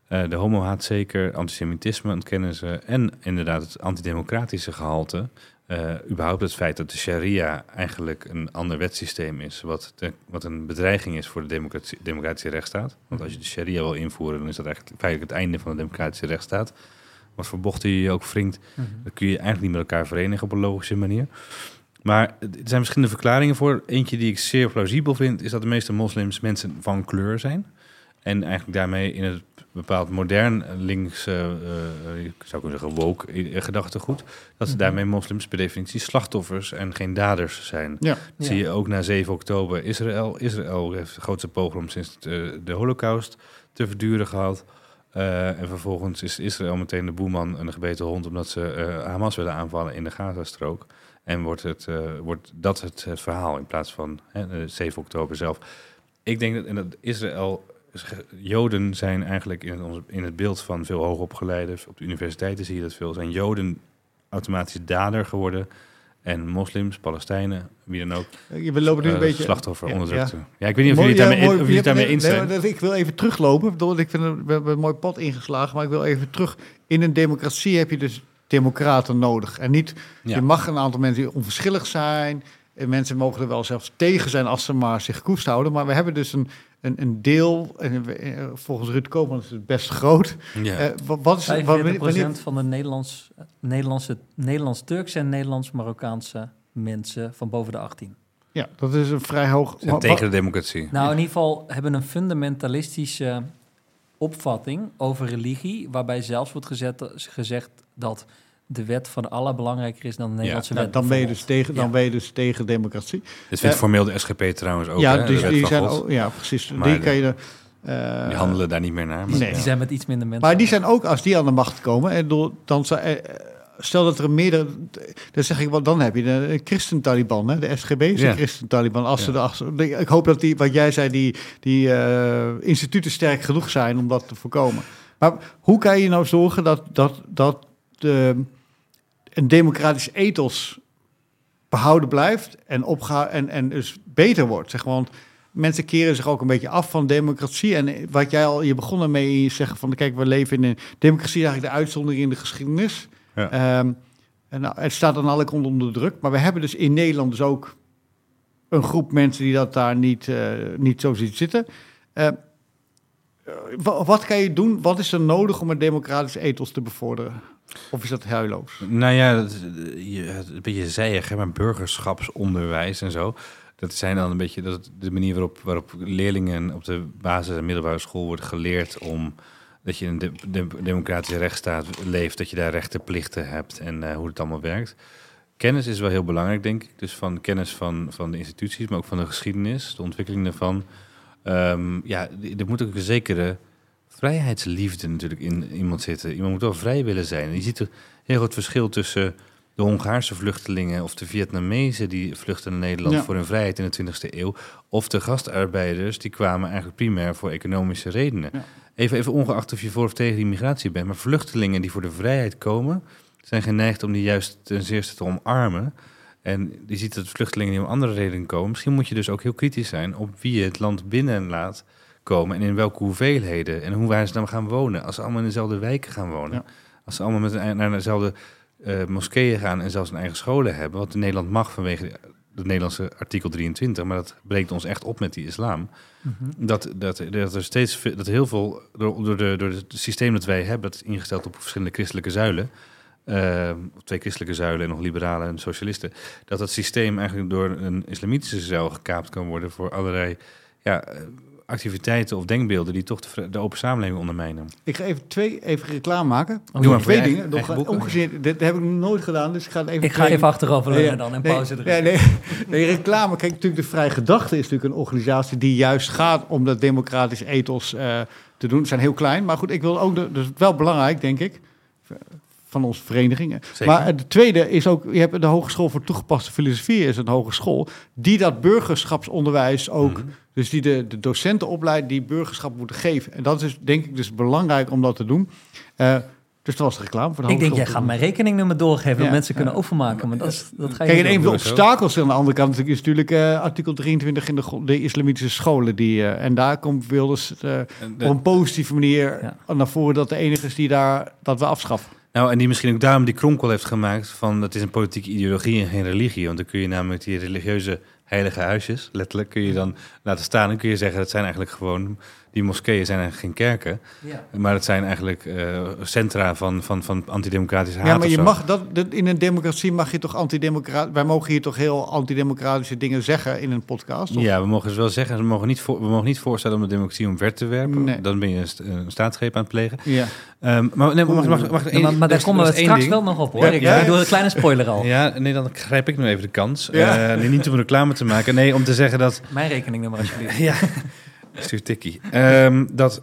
De homohaat zeker, antisemitisme ontkennen ze en inderdaad het antidemocratische gehalte. Überhaupt het feit dat de sharia eigenlijk een ander wetsysteem is, wat een bedreiging is voor de democratische rechtsstaat. Want als je de sharia wil invoeren, dan is dat eigenlijk feitelijk het einde van de democratische rechtsstaat. Wat voor bochten je ook wringt, dan kun je eigenlijk niet met elkaar verenigen op een logische manier. Maar er zijn verschillende verklaringen voor. Eentje die ik zeer plausibel vind, is dat de meeste moslims mensen van kleur zijn. En eigenlijk daarmee in het bepaald modern links, ik zou kunnen zeggen woke gedachtegoed, dat ze daarmee moslims per definitie slachtoffers en geen daders zijn. Ja. Dat zie je ook na 7 oktober Israël. Israël heeft de grootste pogrom sinds de Holocaust te verduren gehad. En vervolgens is Israël meteen de boeman en de gebeten hond, omdat ze Hamas willen aanvallen in de Gazastrook. En wordt dat het verhaal in plaats van 7 oktober zelf. Ik denk dat Israël, Joden zijn eigenlijk in het beeld van veel hoogopgeleiden, op de universiteiten zie je dat veel, zijn Joden automatisch dader geworden. En moslims, Palestijnen, wie dan ook, We lopen nu een beetje slachtoffer, onderdrukte. Ja, ik weet niet of jullie het daarmee eens zijn. Ik wil even teruglopen. Ik vind we hebben een mooi pad ingeslagen, maar ik wil even terug. In een democratie heb je dus democraten nodig. En niet, je mag een aantal mensen die onverschillig zijn. En mensen mogen er wel zelfs tegen zijn als ze maar zich koest houden. Maar we hebben dus een deel, en volgens Ruud Koopman is het best groot. Ja. Wat is 45% van de Nederlands-Turkse en Nederlands-Marokkaanse mensen van boven de 18. Ja, dat is een vrij hoog... Tegen de democratie. Nou, in ieder geval hebben een fundamentalistische opvatting over religie, waarbij zelfs wordt gezegd dat de wet van Allah belangrijker is dan de Nederlandse wet. Dan ben je dus tegen democratie. Dit vindt formeel de SGP trouwens ook. Ja, dus die zijn ook, ja, precies. Maar die kan je... die handelen daar niet meer naar. Maar die zijn met iets minder mensen. Maar die zijn ook, als die aan de macht komen, stel dat er een meerdere... Dan zeg ik, dan heb je de christen-Taliban. Hè? De SGB is de christen-Taliban. Ik hoop dat wat jij zei, die instituten sterk genoeg zijn om dat te voorkomen. Maar hoe kan je nou zorgen dat een democratisch ethos behouden blijft en dus beter wordt? Zeg, want mensen keren zich ook een beetje af van democratie. En wat je begon ermee zeggen van, kijk, we leven in een democratie, eigenlijk de uitzondering in de geschiedenis. Ja. Het staat aan alle kanten onder druk. Maar we hebben dus in Nederland dus ook een groep mensen die dat daar niet zo ziet zitten. Wat kan je doen? Wat is er nodig om een democratisch ethos te bevorderen? Of is dat huiloos? Nou ja, een beetje zijig, maar burgerschapsonderwijs en zo. Dat zijn dan een beetje de manier waarop leerlingen op de basis- en middelbare school worden geleerd om dat je in een democratische rechtsstaat leeft, dat je daar rechten, plichten hebt en hoe het allemaal werkt. Kennis is wel heel belangrijk, denk ik. Dus van kennis van de instituties, maar ook van de geschiedenis, de ontwikkeling daarvan. Er moet ook een zekere vrijheidsliefde natuurlijk in iemand zitten. Iemand moet wel vrij willen zijn. En je ziet een heel groot verschil tussen de Hongaarse vluchtelingen of de Vietnamezen die vluchten naar Nederland voor hun vrijheid in de 20e eeuw. Of de gastarbeiders, die kwamen eigenlijk primair voor economische redenen. Ja. Even ongeacht of je voor of tegen die migratie bent. Maar vluchtelingen die voor de vrijheid komen, zijn geneigd om die juist ten zeerste te omarmen. En je ziet dat vluchtelingen die om andere redenen komen. Misschien moet je dus ook heel kritisch zijn op wie je het land binnen laat komen en in welke hoeveelheden en hoe waar ze dan gaan wonen. Als ze allemaal in dezelfde wijken gaan wonen. Ja. Als ze allemaal naar dezelfde moskeeën gaan en zelfs hun eigen scholen hebben, wat in Nederland mag vanwege het Nederlandse artikel 23, maar dat breekt ons echt op met die islam. Mm-hmm. Dat er steeds dat heel veel door het systeem dat wij hebben, dat is ingesteld op verschillende christelijke zuilen, 2 christelijke zuilen en nog liberalen en socialisten, dat systeem eigenlijk door een islamitische zuil gekaapt kan worden voor allerlei activiteiten of denkbeelden die toch de open samenleving ondermijnen. Ik ga even reclame maken. Doe maar 2 dingen. Ongezien, dit heb ik nog nooit gedaan, dus ik ga het even... Ik ga even achterover leunen dan en pauze erin. Nee, reclame. Kijk, natuurlijk de Vrije Gedachte is natuurlijk een organisatie die juist gaat om dat democratisch ethos te doen. Ze zijn heel klein, maar goed, ik wil ook, dus wel belangrijk, denk ik, van onze verenigingen. Zeker. Maar de tweede is ook, je hebt de Hogeschool voor Toegepaste Filosofie is een hogeschool die dat burgerschapsonderwijs ook, dus die de docenten opleidt die burgerschap moeten geven. En dat is denk ik dus belangrijk om dat te doen. Dus dat was reclame voor de Ik denk, hogeschool. jij gaat mijn rekeningnummer doorgeven... dat mensen kunnen ja. overmaken. Maar dat ga je Kijk, niet en een van de doen. obstakels aan de andere kant is natuurlijk artikel 23 in de islamitische scholen. En daar komt Wilders op een positieve manier naar voren dat de enige is die dat we afschaffen. Nou, en die misschien ook daarom die kronkel heeft gemaakt van dat is een politieke ideologie en geen religie. Want dan kun je namelijk die religieuze heilige huisjes, letterlijk, kun je dan laten staan. Dan kun je zeggen, dat zijn eigenlijk gewoon, die moskeeën zijn eigenlijk geen kerken. Ja. Maar het zijn eigenlijk centra van antidemocratische haat. Ja, maar je mag in een democratie mag je toch antidemocratisch... Wij mogen hier toch heel antidemocratische dingen zeggen in een podcast? Of? Ja, we mogen het wel zeggen. We mogen niet voorstellen om de democratie omver te werpen. Nee. Dan ben je een staatsgreep aan het plegen. Ja. Maar daar komen we straks wel nog op, hoor. Ik doe een kleine spoiler al. Ja, nee, dan grijp ik nog even de kans. Ja. Niet om reclame te maken. Nee, om te zeggen dat... Mijn rekeningnummer alsjeblieft. Ja, stuur tikkie. Dat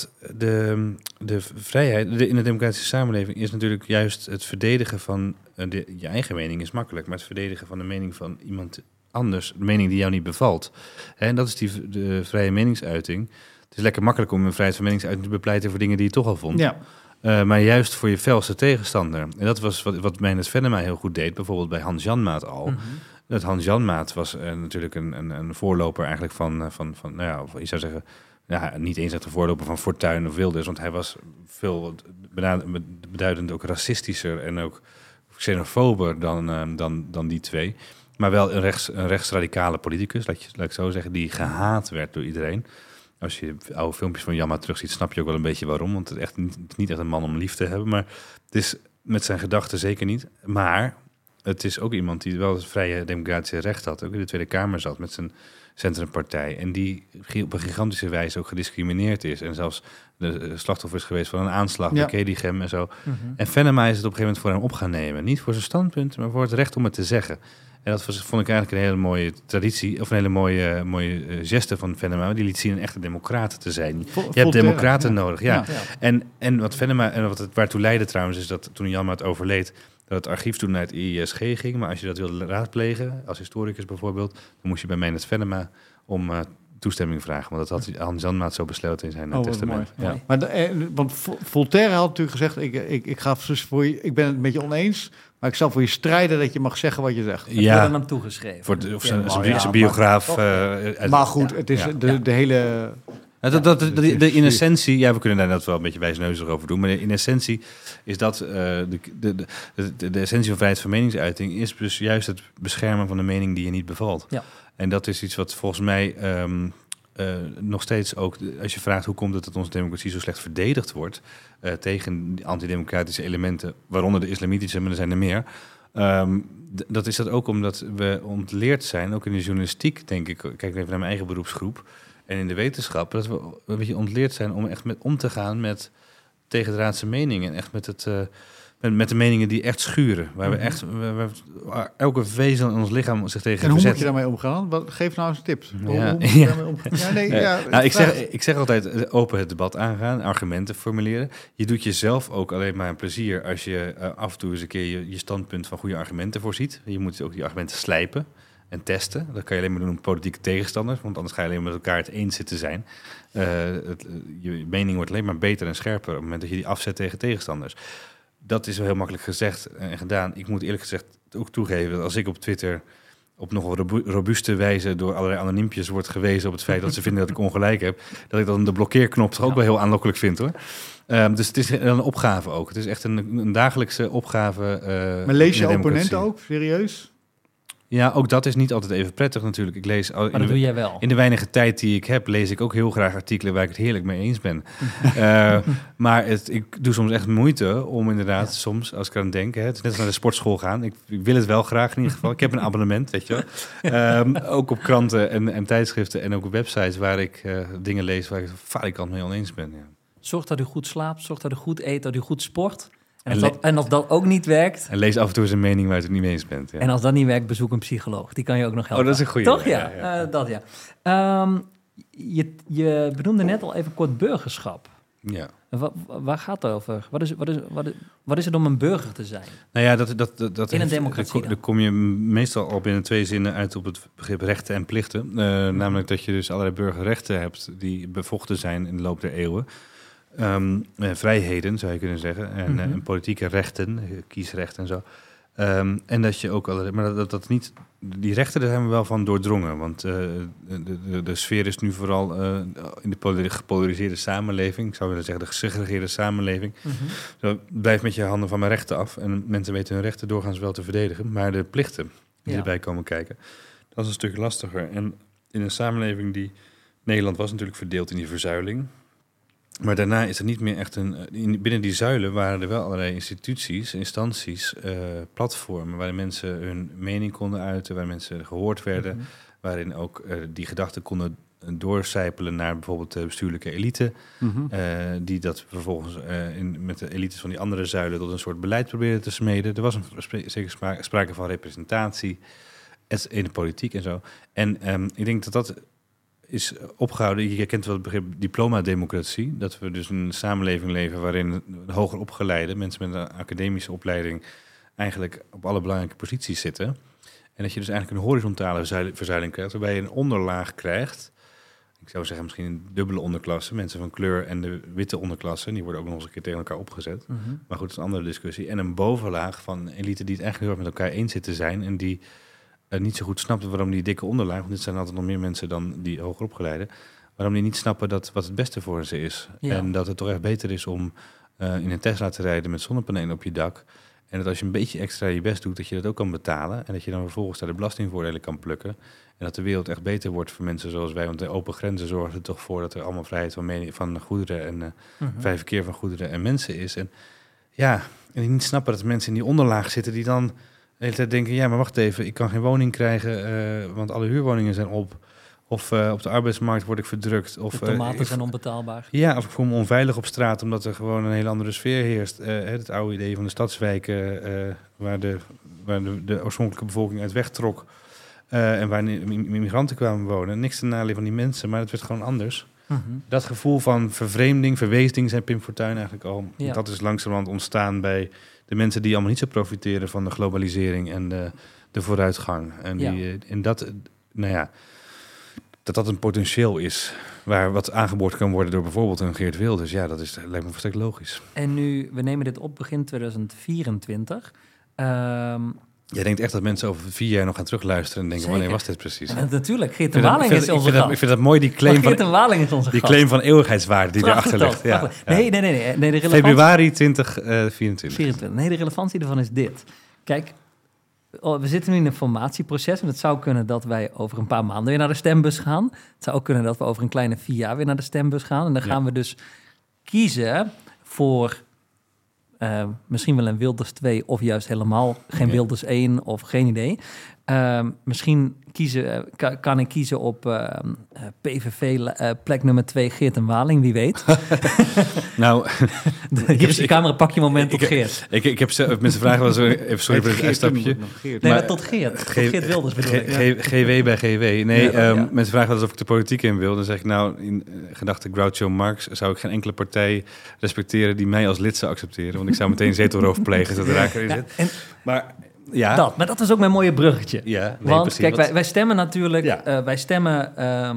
de vrijheid in de democratische samenleving is natuurlijk juist het verdedigen van... je eigen mening is makkelijk, maar het verdedigen van de mening van iemand anders, de mening die jou niet bevalt. En dat is de vrije meningsuiting. Het is lekker makkelijk om een vrijheid van meningsuiting te bepleiten voor dingen die je toch al vond. Ja. Maar juist voor je felste tegenstander. En dat was wat Meijnerd Venema heel goed deed, bijvoorbeeld bij Hans Janmaat al. Mm-hmm. Dat Hans Janmaat was natuurlijk een voorloper eigenlijk van nou ja, of je zou zeggen, ja, niet eens echt een voorloper van Fortuyn of Wilders, want hij was veel beduidend ook racistischer en ook xenofober dan die twee. Maar wel een rechtsradicale politicus, laat ik zo zeggen, die gehaat werd door iedereen. Als je oude filmpjes van Janmaat terugziet, snap je ook wel een beetje waarom. Want het is echt niet echt een man om lief te hebben. Maar het is met zijn gedachten zeker niet. Maar het is ook iemand die wel het vrije democratische recht had. Ook in de Tweede Kamer zat met zijn centrumpartij. En die op een gigantische wijze ook gediscrimineerd is. En zelfs de slachtoffer is geweest van een aanslag bij Kedigem en zo. Mm-hmm. En Venema is het op een gegeven moment voor hem op gaan nemen. Niet voor zijn standpunt, maar voor het recht om het te zeggen. En dat vond ik eigenlijk een hele mooie traditie, of een hele mooie geste van Venema. Die liet zien een echte democrat te zijn. Je hebt democraten nodig, ja. En wat Venema, en wat het waartoe leidde trouwens, is dat toen Janmaat overleed, dat het archief toen naar het IISG ging. Maar als je dat wilde raadplegen, als historicus bijvoorbeeld, dan moest je bij Meijnerd Venema om toestemming vragen. Want dat had Hans Janmaat zo besloten in zijn testament. Ja. Maar want Voltaire had natuurlijk gezegd, ik ga dus voor je, ik ben het met je oneens, maar ik zal voor je strijden dat je mag zeggen wat je zegt. Ja. Dat wordt hem toegeschreven. Voor zijn biograaf. Maar goed, het is de hele... In essentie, ja, we kunnen daar net wel een beetje wijsneuzig over doen, maar in essentie is dat de essentie van vrijheid van meningsuiting is dus juist het beschermen van de mening die je niet bevalt. Ja. En dat is iets wat volgens mij nog steeds ook, als je vraagt hoe komt het dat onze democratie zo slecht verdedigd wordt tegen antidemocratische elementen, waaronder de islamitische, maar er zijn er meer. Dat is dat ook omdat we ontleerd zijn, ook in de journalistiek, denk ik, kijk even naar mijn eigen beroepsgroep, en in de wetenschap, dat we een beetje ontleerd zijn om echt om te gaan met tegendraadse meningen. Echt met de meningen die echt schuren. Waar we echt waar elke vezel in ons lichaam zich tegen verzet. En hoe moet je daarmee omgaan? Geef nou eens tips. Ja. Hoe moet je daarmee omgaan? Ik zeg altijd open het debat aangaan, argumenten formuleren. Je doet jezelf ook alleen maar een plezier als je af en toe eens een keer je standpunt van goede argumenten voorziet. Je moet ook die argumenten slijpen en testen. Dat kan je alleen maar doen met politieke tegenstanders, want anders ga je alleen maar met elkaar het eens zitten zijn. Je mening wordt alleen maar beter en scherper op het moment dat je die afzet tegen tegenstanders. Dat is wel heel makkelijk gezegd en gedaan. Ik moet eerlijk gezegd ook toegeven dat als ik op Twitter op nogal robuuste wijze door allerlei anoniempjes wordt gewezen op het feit dat ze vinden dat ik ongelijk heb, dat ik dan de blokkeerknop toch ook wel heel aanlokkelijk vind, hoor. Dus het is een opgave ook. Het is echt een dagelijkse opgave. Maar lees je opponenten ook, serieus? Ja, ook dat is niet altijd even prettig natuurlijk. Ik lees maar dat doe jij wel. In de weinige tijd die ik heb, lees ik ook heel graag artikelen waar ik het heerlijk mee eens ben. Maar ik doe soms echt moeite om inderdaad soms, als ik aan denk, het is net als naar de sportschool gaan. Ik wil het wel graag in ieder geval. Ik heb een abonnement, weet je wel. Ook op kranten en tijdschriften en ook op websites waar ik dingen lees waar ik valikant mee oneens ben. Ja. Zorg dat u goed slaapt, zorg dat u goed eet, dat u goed sport. En als dat ook niet werkt... En lees af en toe eens een mening waar je het niet mee eens bent. Ja. En als dat niet werkt, bezoek een psycholoog. Die kan je ook nog helpen. Oh, dat is een goeie. Toch? Ja. Dat ja. Je benoemde net al even kort burgerschap. Ja. Waar gaat het over? Wat is het om een burger te zijn? Nou ja, dat in een democratie. Daar kom je meestal al binnen 2 zinnen uit op het begrip rechten en plichten. Namelijk dat je dus allerlei burgerrechten hebt die bevochten zijn in de loop der eeuwen. vrijheden, zou je kunnen zeggen. En politieke rechten, kiesrecht en zo. En dat je ook al, maar dat niet, die rechten, daar zijn we wel van doordrongen. Want de sfeer is nu vooral in de gepolariseerde samenleving. Ik zou willen zeggen de gesegregeerde samenleving. Zo, blijf met je handen van mijn rechten af. En mensen weten hun rechten doorgaans wel te verdedigen. Maar de plichten die erbij komen kijken, dat is een stuk lastiger. En in een samenleving die... Nederland was natuurlijk verdeeld in die verzuiling. Maar daarna is er niet meer echt binnen die zuilen waren er wel allerlei instituties, instanties, platformen waarin mensen hun mening konden uiten, waar mensen gehoord werden, waarin ook die gedachten konden doorcijpelen naar bijvoorbeeld de bestuurlijke elite, die dat vervolgens met de elites van die andere zuilen tot een soort beleid probeerden te smeden. Er was zeker sprake van representatie in de politiek en zo. En ik denk dat is opgehouden. Je kent wel het begrip diploma-democratie. Dat we dus een samenleving leven waarin hoger opgeleide mensen met een academische opleiding eigenlijk op alle belangrijke posities zitten. En dat je dus eigenlijk een horizontale verzuiling krijgt, waarbij je een onderlaag krijgt. Ik zou zeggen misschien een dubbele onderklasse. Mensen van kleur en de witte onderklasse. Die worden ook nog eens een keer tegen elkaar opgezet. Maar goed, dat is een andere discussie. En een bovenlaag van elite die het eigenlijk heel erg met elkaar eens zit te zijn en die niet zo goed snapten waarom die dikke onderlaag, want dit zijn altijd nog meer mensen dan die hoger opgeleiden, waarom die niet snappen dat wat het beste voor ze is. Ja. En dat het toch echt beter is om in een Tesla te rijden met zonnepanelen op je dak. En dat als je een beetje extra je best doet, dat je dat ook kan betalen. En dat je dan vervolgens daar de belastingvoordelen kan plukken. En dat de wereld echt beter wordt voor mensen zoals wij. Want de open grenzen zorgen er toch voor dat er allemaal vrijheid van goederen en vrij verkeer van goederen en mensen is. En ja, en die niet snappen dat mensen in die onderlaag zitten die dan de hele tijd denken, ja, maar wacht even, ik kan geen woning krijgen, want alle huurwoningen zijn op. Of op de arbeidsmarkt word ik verdrukt. Of de tomaten zijn onbetaalbaar. Ja, of ik voel me onveilig op straat, omdat er gewoon een hele andere sfeer heerst. Het oude idee van de stadswijken, waar de oorspronkelijke bevolking uit wegtrok. En waar immigranten kwamen wonen. Niks ten nadele van die mensen, maar het werd gewoon anders. Dat gevoel van vervreemding, verweesding, zei Pim Fortuyn eigenlijk al. Ja. Dat is langzamerhand ontstaan bij de mensen die allemaal niet zo profiteren van de globalisering en de vooruitgang. En, en dat, nou ja, dat een potentieel is waar wat aangeboord kan worden door bijvoorbeeld een Geert Wilders. Ja, dat lijkt me volstrekt logisch. En nu, we nemen dit op begin 2024. Jij denkt echt dat mensen over 4 jaar nog gaan terugluisteren en denken, wanneer was dit precies? Ja, natuurlijk, Geert en Waling is onze gast. Ik vind dat mooi, die claim van eeuwigheidswaarde die erachter ligt. Ja. Nee, de relevantie... Februari 2024. Nee, de relevantie ervan is dit. Kijk, we zitten nu in een formatieproces en het zou kunnen dat wij over een paar maanden weer naar de stembus gaan. Het zou ook kunnen dat we over een kleine 4 jaar weer naar de stembus gaan. En dan gaan we dus kiezen voor misschien wel een Wilders 2 of juist helemaal geen Wilders 1 of geen idee. Misschien kan ik kiezen op PVV plek nummer 2 Geert en Waling, wie weet. Nou, hier is je camera, pak je moment op Geert. Ik heb mensen vragen wel zo, even sorry voor het uitstapje. Nee, maar tot Geert. Tot Geert Wilders bedoel ik. GW bij GW. Nee, mensen vragen wel eens of ik de politiek in wil. Dan zeg ik nou, in gedachte Groucho Marx zou ik geen enkele partij respecteren die mij als lid zou accepteren. Want ik zou meteen zetelroof plegen zodra ik erin zit. Maar dat is ook mijn mooie bruggetje. Ja, nee, want precies, kijk, wij stemmen natuurlijk... wij stemmen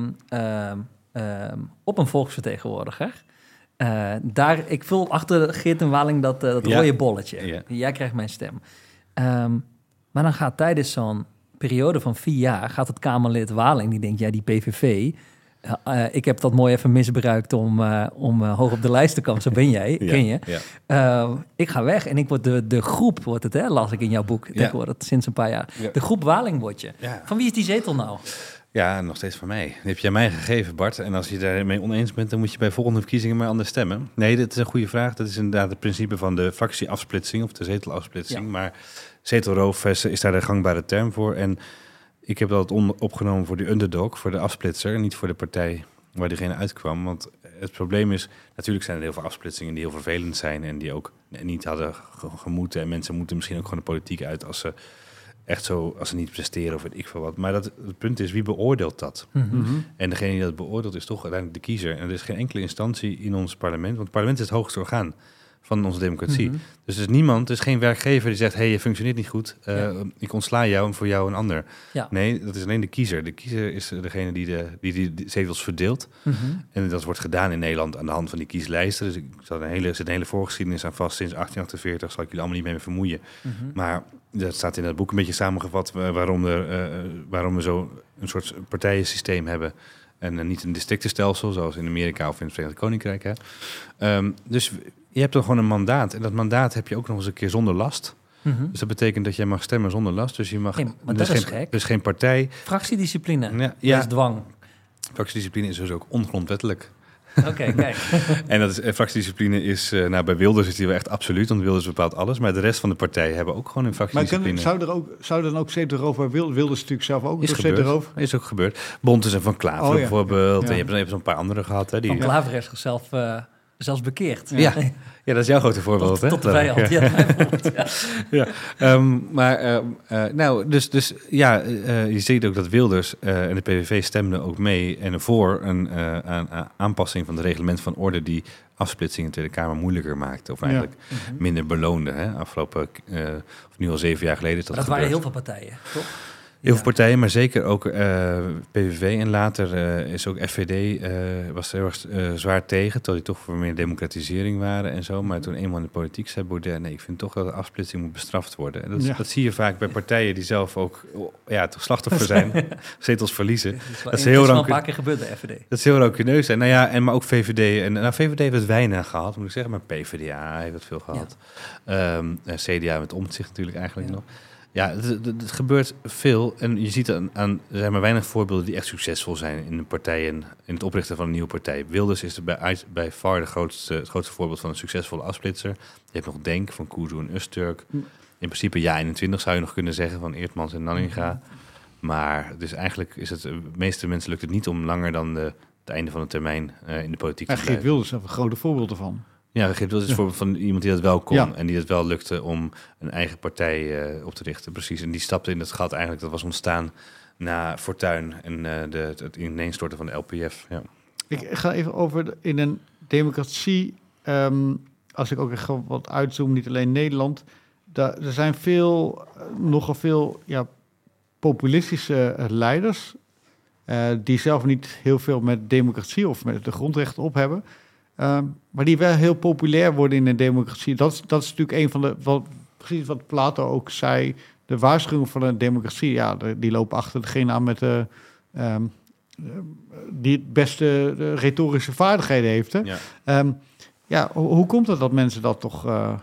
op een volksvertegenwoordiger. Ik vul achter Geert en Waling dat rode bolletje. Ja. Jij krijgt mijn stem. Maar dan gaat tijdens zo'n periode van 4 jaar... gaat het Kamerlid Waling, die denkt, ja, die PVV... ik heb dat mooi even misbruikt om hoog op de lijst te komen. Zo ben jij, ken je. Ja. Ik ga weg en ik word de groep, wordt het, las ik in jouw boek. Tegenwoordig, sinds een paar jaar. Ja. De groep Waling word je. Ja. Van wie is die zetel nou? Ja, nog steeds van mij. Die heb jij mij gegeven, Bart. En als je daarmee oneens bent, dan moet je bij volgende verkiezingen maar anders stemmen. Nee, dat is een goede vraag. Dat is inderdaad het principe van de fractieafsplitsing of de zetelafsplitsing. Ja. Maar zetelroof is daar de gangbare term voor. En ik heb dat opgenomen voor de underdog, voor de afsplitser, niet voor de partij waar diegene uitkwam. Want het probleem is, natuurlijk zijn er heel veel afsplitsingen die heel vervelend zijn en die ook niet hadden gemoeten. En mensen moeten misschien ook gewoon de politiek uit als ze als ze niet presteren of weet ik veel wat. Maar het punt is, wie beoordeelt dat? Mm-hmm. En degene die dat beoordeelt is toch uiteindelijk de kiezer. En er is geen enkele instantie in ons parlement, want het parlement is het hoogste orgaan van onze democratie. Mhm. Dus er is niemand, er is geen werkgever die zegt... hey, je functioneert niet goed, ik ontsla jou en voor jou een ander. Ja. Nee, dat is alleen de kiezer. De kiezer is degene die de zetels verdeelt. Mhm. En dat wordt gedaan in Nederland aan de hand van die kieslijsten. Dus er zit een hele voorgeschiedenis aan vast. Sinds 1848 zal ik jullie allemaal niet mee vermoeien. Mhm. Maar dat staat in het boek een beetje samengevat... waarom we zo een soort partijensysteem hebben... en niet een districtenstelsel, zoals in Amerika of in het Verenigd Koninkrijk. Hè. Dus je hebt dan gewoon een mandaat. En dat mandaat heb je ook nog eens een keer zonder last. Mhm. Dus dat betekent dat jij mag stemmen zonder last. Dus je mag. Nee, maar dus dat is geen, gek. dus geen partij. Fractiediscipline. Ja, Dat ja. is dwang. Fractiediscipline is dus ook ongrondwettelijk. Oké, kijk. En dat is, fractiediscipline is... bij Wilders is die wel echt absoluut, want Wilders bepaalt alles. Maar de rest van de partijen hebben ook gewoon een Maar fractiediscipline. zou er dan ook zetelroof bij Wilders natuurlijk zelf ook Is door gebeurd. zetelroof? Is ook gebeurd. Bontes en Van Klaveren Ja. bijvoorbeeld. Ja. En je hebt zo'n paar andere gehad. Hè, die, Van Klaver heeft zichzelf zelfs bekeerd. Ja. Ja, dat is jouw grote voorbeeld. Tot de hè? vijand. Ja, bijvoorbeeld. Ja. Je ziet ook dat Wilders en de PVV stemden ook mee en ervoor een aanpassing van het reglement van orde die afsplitsing in de Tweede Kamer moeilijker maakte. Of eigenlijk Mhm. minder beloonde. Hè? Afgelopen, of nu al 7 jaar geleden is dat Maar dat waren gebeurd. heel veel partijen, toch? Heel veel partijen, maar zeker ook PVV en later is ook FVD was er heel erg zwaar tegen, terwijl die toch voor meer democratisering waren en zo. Maar toen eenmaal in de politiek zei Baudet, nee, ik vind toch dat de afsplitsing moet bestraft worden. En dat zie je vaak bij partijen die zelf ook toch slachtoffer zijn, zetels verliezen. Dat is wel een paar keer gebeurd bij FVD. Dat is heel rancuneus zijn. Nou ja, maar ook VVD. En VVD heeft het weinig gehad, moet ik zeggen, maar PvdA heeft het veel gehad. CDA met Omtzigt natuurlijk eigenlijk nog. Ja, het gebeurt veel en je ziet er zijn maar weinig voorbeelden die echt succesvol zijn in de partijen, in het oprichten van een nieuwe partij. Wilders is bij far het grootste voorbeeld van een succesvolle afsplitser. Je hebt nog Denk van Kuzu en Öztürk. In principe Ja21 zou je nog kunnen zeggen van Eertmans en Nanninga. Maar dus eigenlijk is het, de meeste mensen lukt het niet om langer dan het einde van de termijn in de politiek te En Geert blijven. Wilders is een grote voorbeeld ervan. Ja, Geert Wilders is voorbeeld van iemand die dat wel kon. Ja. En die het wel lukte om een eigen partij op te richten. Precies. En die stapte in het gat eigenlijk. Dat was ontstaan na Fortuyn en het ineenstorten van de LPF. Ja. Ik ga even over in een democratie. Als ik ook echt wat uitzoom, niet alleen Nederland. Er zijn nogal veel populistische leiders. Die zelf niet heel veel met democratie of met de grondrechten op hebben. Maar die wel heel populair worden in een democratie. Dat is natuurlijk een van de... precies wat Plato ook zei. De waarschuwingen van een democratie. Ja, die lopen achter degene aan met die het beste retorische vaardigheden heeft. Hè? Ja. Hoe komt het dat mensen dat toch...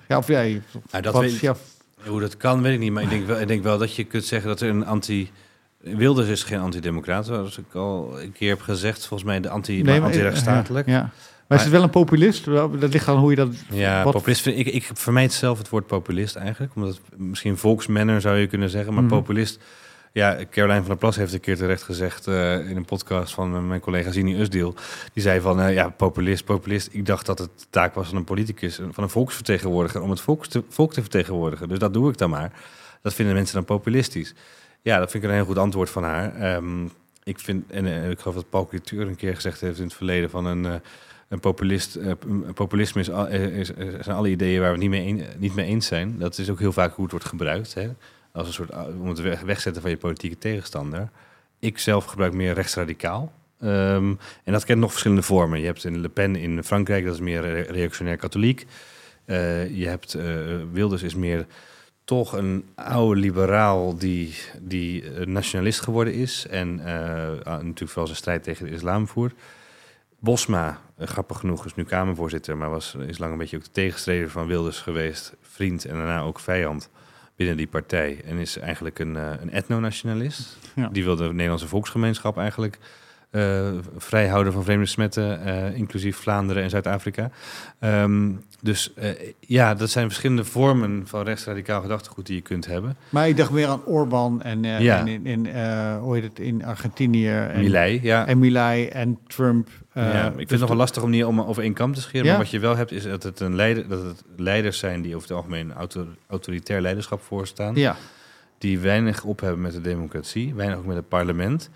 Hoe dat kan, weet ik niet. Maar ik denk wel dat je kunt zeggen dat er een Wilders is geen antidemocraat, zoals ik al een keer heb gezegd. Volgens mij anti-rechtsstatelijk. Ja. Maar is het wel een populist? Dat ligt aan hoe je dat... Ja, populist. Ik vermijd zelf het woord populist eigenlijk. Omdat misschien volksmanner zou je kunnen zeggen. Maar populist... Ja, Caroline van der Plas heeft een keer terecht gezegd in een podcast van mijn collega Zini Usdeel. Die zei van, populist. Ik dacht dat het de taak was van een politicus, van een volksvertegenwoordiger, om het volk te vertegenwoordigen. Dus dat doe ik dan maar. Dat vinden mensen dan populistisch. Ja, dat vind ik een heel goed antwoord van haar. Ik geloof dat Paul Cliteur een keer gezegd heeft in het verleden van een populisme zijn alle ideeën waar we het niet mee eens zijn. Dat is ook heel vaak hoe het wordt gebruikt, hè? Als een soort om het wegzetten van je politieke tegenstander. Ik zelf gebruik meer rechtsradicaal. En dat kent nog verschillende vormen. Je hebt Le Pen in Frankrijk, dat is meer reactionair katholiek. Je hebt Wilders is meer toch een oude liberaal die nationalist geworden is. En natuurlijk vooral zijn strijd tegen de islam voert. Bosma, grappig genoeg, is nu Kamervoorzitter, maar is lang een beetje ook de tegenstrever van Wilders geweest. Vriend en daarna ook vijand binnen die partij. En is eigenlijk een etnonationalist. Ja. Die wil de Nederlandse volksgemeenschap eigenlijk vrijhouden van vreemde smetten, inclusief Vlaanderen en Zuid-Afrika. Dat zijn verschillende vormen van rechtsradicaal gedachtegoed die je kunt hebben. Maar ik dacht meer aan Orbán en hoe heet het, in Argentinië. En Milei, ja. En Milei en Trump. Ik vind het nog wel lastig om niet over één kam te scheren. Ja? Maar wat je wel hebt, is dat het leiders zijn die over het algemeen autoritair leiderschap voorstaan. Ja. Die weinig op hebben met de democratie, weinig ook met het parlement.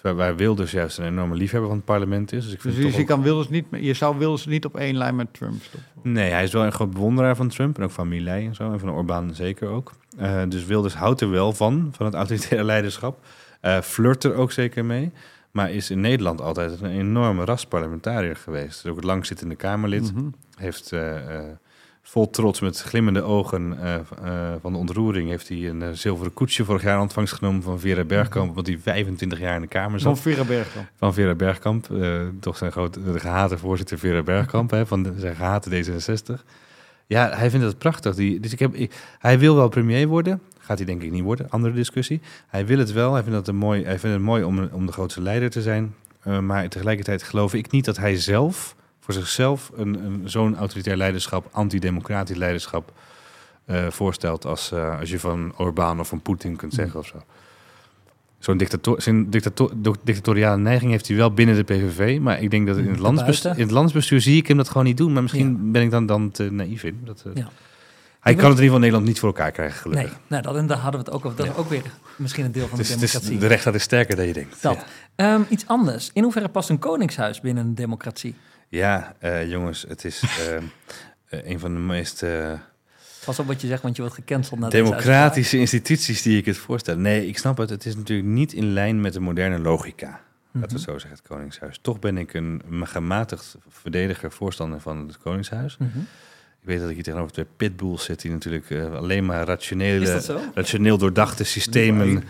Waar Wilders juist een enorme liefhebber van het parlement is. Dus ik vind je zou Wilders niet op één lijn met Trump stoppen? Nee, hij is wel een groot bewonderaar van Trump. En ook van Milei en zo. En van Orbán zeker ook. Dus Wilders houdt er wel van het autoritaire leiderschap. Flirt er ook zeker mee. Maar is in Nederland altijd een enorme rasparlementariër geweest. Dus ook het langzittende Kamerlid. Heeft vol trots met glimmende ogen van de ontroering... heeft hij een zilveren koetsje vorig jaar in ontvangst genomen van Vera Bergkamp... omdat hij 25 jaar in de Kamer zat. Van Vera Bergkamp. Toch zijn de gehate voorzitter Vera Bergkamp, van zijn gehate D66. Ja, hij vindt het prachtig. Hij wil wel premier worden... Gaat hij denk ik niet worden, andere discussie. Hij wil het wel, hij vindt het mooi om de grootste leider te zijn. Maar tegelijkertijd geloof ik niet dat hij zelf, voor zichzelf, zo'n autoritair leiderschap, antidemocratisch leiderschap voorstelt als je van Orbán of van Poetin kunt zeggen of zo. Zo'n dictatoriale neiging heeft hij wel binnen de PVV, maar ik denk dat in het landsbestuur zie ik hem dat gewoon niet doen. Maar misschien ben ik dan te naïef in. Hij kan het in ieder geval in Nederland niet voor elkaar krijgen, gelukkig. Nee, daar hadden we het ook over. Dat is ook weer misschien een deel van de democratie. De rechtsstaat is sterker dan je denkt. Iets anders. In hoeverre past een koningshuis binnen een democratie? Ja, jongens, het is een van de meest... Pas op wat je zegt, want je wordt gecanceld naar democratische instituties die ik het voorstel. Nee, ik snap het. Het is natuurlijk niet in lijn met de moderne logica. Laten we zo zeggen, het Koningshuis. Toch ben ik een gematigd verdediger, voorstander van het Koningshuis. Ik weet dat ik hier tegenover twee pitbulls zit die natuurlijk alleen maar rationeel doordachte systemen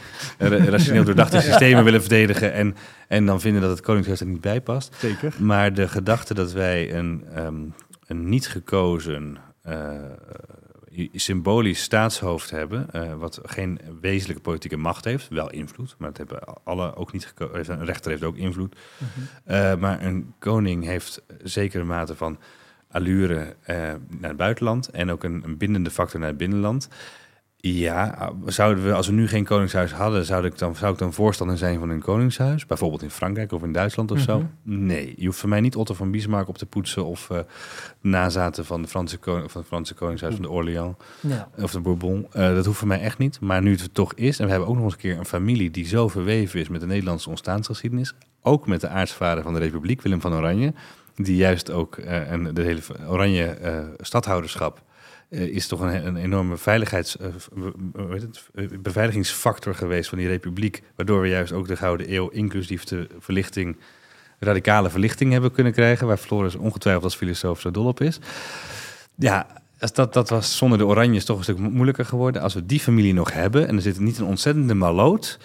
willen verdedigen en dan vinden dat het Koningshuis er niet bij past. Zeker. Maar de gedachte dat wij een niet gekozen symbolisch staatshoofd hebben, wat geen wezenlijke politieke macht heeft, wel invloed, maar dat hebben alle ook niet gekozen. Een rechter heeft ook invloed. Maar een koning heeft zekere mate van allure naar het buitenland en ook een bindende factor naar het binnenland. Ja, als we nu geen koningshuis hadden, zou ik dan voorstander zijn van een koningshuis? Bijvoorbeeld in Frankrijk of in Duitsland of zo? Nee, je hoeft voor mij niet Otto van Bismarck op te poetsen of nazaten van van het Franse koningshuis van de Orléans of de Bourbon. Dat hoeft voor mij echt niet. Maar nu het er toch is, en we hebben ook nog eens een keer een familie die zo verweven is met de Nederlandse ontstaansgeschiedenis, ook met de aartsvader van de Republiek, Willem van Oranje, die juist ook de hele Oranje stadhouderschap is toch een enorme beveiligingsfactor geweest van die republiek, waardoor we juist ook de Gouden Eeuw, inclusief de radicale verlichting hebben kunnen krijgen, waar Floris ongetwijfeld als filosoof zo dol op is. Ja, dat was zonder de Oranjes toch een stuk moeilijker geworden. Als we die familie nog hebben, en er zit niet een ontzettende maloot,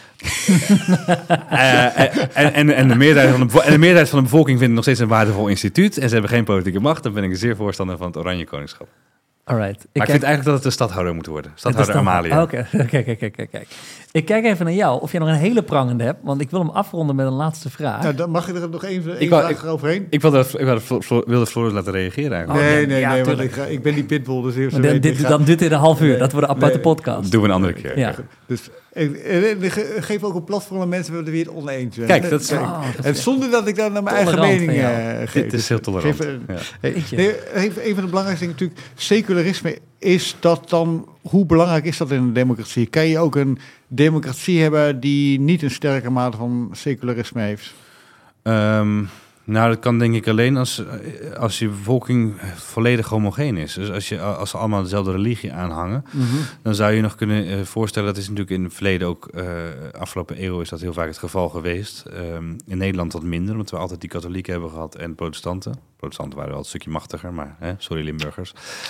en de meerderheid van de bevolking vindt het nog steeds een waardevol instituut en ze hebben geen politieke macht, dan ben ik een zeer voorstander van het Oranje Koningschap. Alright. Maar ik vind eigenlijk dat het de stadhouder moet worden. Stadhouder Amalia. Oké. Ik kijk even naar jou of je nog een hele prangende hebt, want ik wil hem afronden met een laatste vraag. Nou, dan mag je er nog één vraag eroverheen? Ik wilde Floris laten reageren eigenlijk. Nee, want ik ben die pitbull. Dus dan duurt dit een half uur. Dat wordt een aparte podcast. Doen we een andere keer. Ja. Dus geef ook een platform aan mensen die het oneens zijn. Kijk, dat is... En zonder dat ik daar naar mijn eigen mening geef. Dit is heel tolerant. Een van de belangrijkste dingen natuurlijk, secularisme, is dat dan... Hoe belangrijk is dat in een democratie? Kan je ook een democratie hebben die niet een sterke mate van secularisme heeft? Nou, dat kan denk ik alleen als je bevolking volledig homogeen is. Dus als ze allemaal dezelfde religie aanhangen, dan zou je nog kunnen voorstellen, dat is natuurlijk in het verleden ook, afgelopen eeuw is dat heel vaak het geval geweest. In Nederland wat minder, omdat we altijd die katholieken hebben gehad en protestanten. Protestanten waren wel een stukje machtiger, maar sorry Limburgers.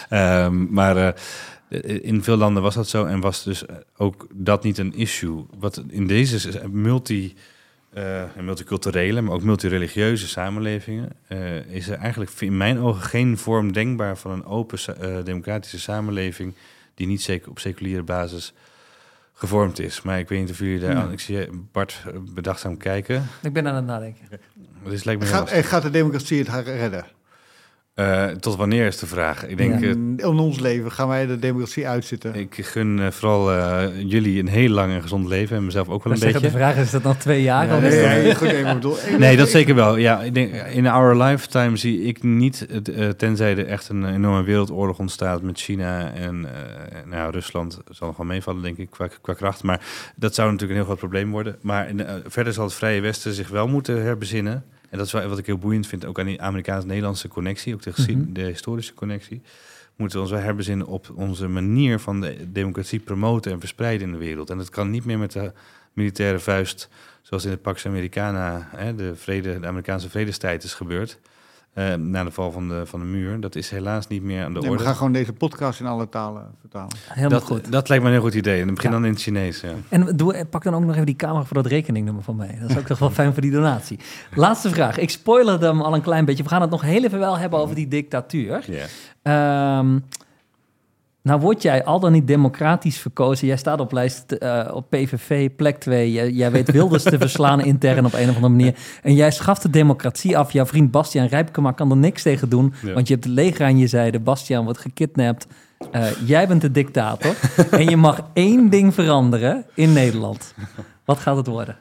In veel landen was dat zo en was dus ook dat niet een issue. Wat in deze multiculturele, maar ook multireligieuze samenlevingen is er eigenlijk in mijn ogen geen vorm denkbaar van een open democratische samenleving die niet zeker op seculiere basis gevormd is. Maar ik weet niet of jullie daar... Ik zie Bart bedachtzaam kijken. Ik ben aan het nadenken. Lijkt me gaat de democratie het redden? Tot wanneer is de vraag? Ik denk, In ons leven gaan wij de democratie uitzitten. ik gun vooral jullie een heel lang en gezond leven. En mezelf ook wel een beetje. De vraag is dat nog 2 jaar? Ja, Of is dat- nee, goed, ik bedoel, Nee, dat zeker wel. Ja, ik denk, in our lifetime zie ik niet, tenzij er echt een enorme wereldoorlog ontstaat met China en Rusland zal nog wel meevallen, denk ik, qua kracht. Maar dat zou natuurlijk een heel groot probleem worden. Maar verder zal het Vrije Westen zich wel moeten herbezinnen. En dat is wel wat ik heel boeiend vind, ook aan die Amerikaans-Nederlandse connectie, ook de historische connectie. Moeten we ons wel herbezinnen op onze manier van de democratie promoten en verspreiden in de wereld. En dat kan niet meer met de militaire vuist, zoals in de Pax Americana, de Amerikaanse vredestijd is gebeurd, na de val van de muur. Dat is helaas niet meer aan de orde. We gaan gewoon deze podcast in alle talen vertalen. Helemaal goed. Dat lijkt me een heel goed idee. En begin dan in het Chinees. Ja. En pak dan ook nog even die camera voor dat rekeningnummer van mij. Dat is ook toch wel fijn voor die donatie. Laatste vraag. Ik spoilerde hem al een klein beetje. We gaan het nog heel even wel hebben over die dictatuur. Yeah. Nou word jij al dan niet democratisch verkozen. Jij staat op lijst op PVV, plek 2. Jij weet Wilders te verslaan intern op een of andere manier. En jij schaft de democratie af. Jouw vriend Bastiaan Rijpkema kan er niks tegen doen. Ja. Want je hebt het leger aan je zijde. Bastiaan wordt gekidnapt. Jij bent de dictator. En je mag 1 ding veranderen in Nederland. Wat gaat het worden?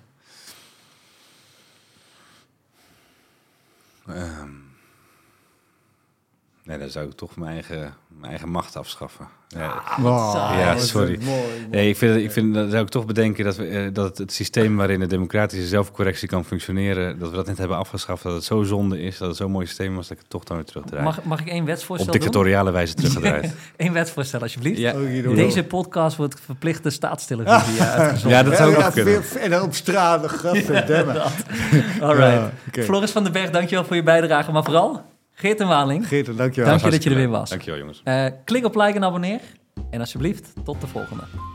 Nee, dan zou ik toch mijn eigen macht afschaffen. Ja, sorry. Mooi. Nee, ik vind dat zou ik toch bedenken dat het systeem waarin de democratische zelfcorrectie kan functioneren, dat we dat net hebben afgeschaft, dat het zo zonde is, dat het zo'n mooi systeem was, dat ik het toch dan weer terugdraai. Mag ik 1 wetsvoorstel op dictatoriale wijze teruggedraaid. 1 wetsvoorstel, alsjeblieft. Ja. Deze podcast wordt verplichte staatstelevisie uitgezonden. Ja, dat zou ook kunnen. En dan op straat, gadverdamme. All right. Okay. Floris van den Berg, dankjewel voor je bijdrage, maar vooral Geert en Waling. Geert, dankjewel. Dank je dat je er weer was. Dankjewel, jongens. Klik op like en abonneer. En alsjeblieft, tot de volgende.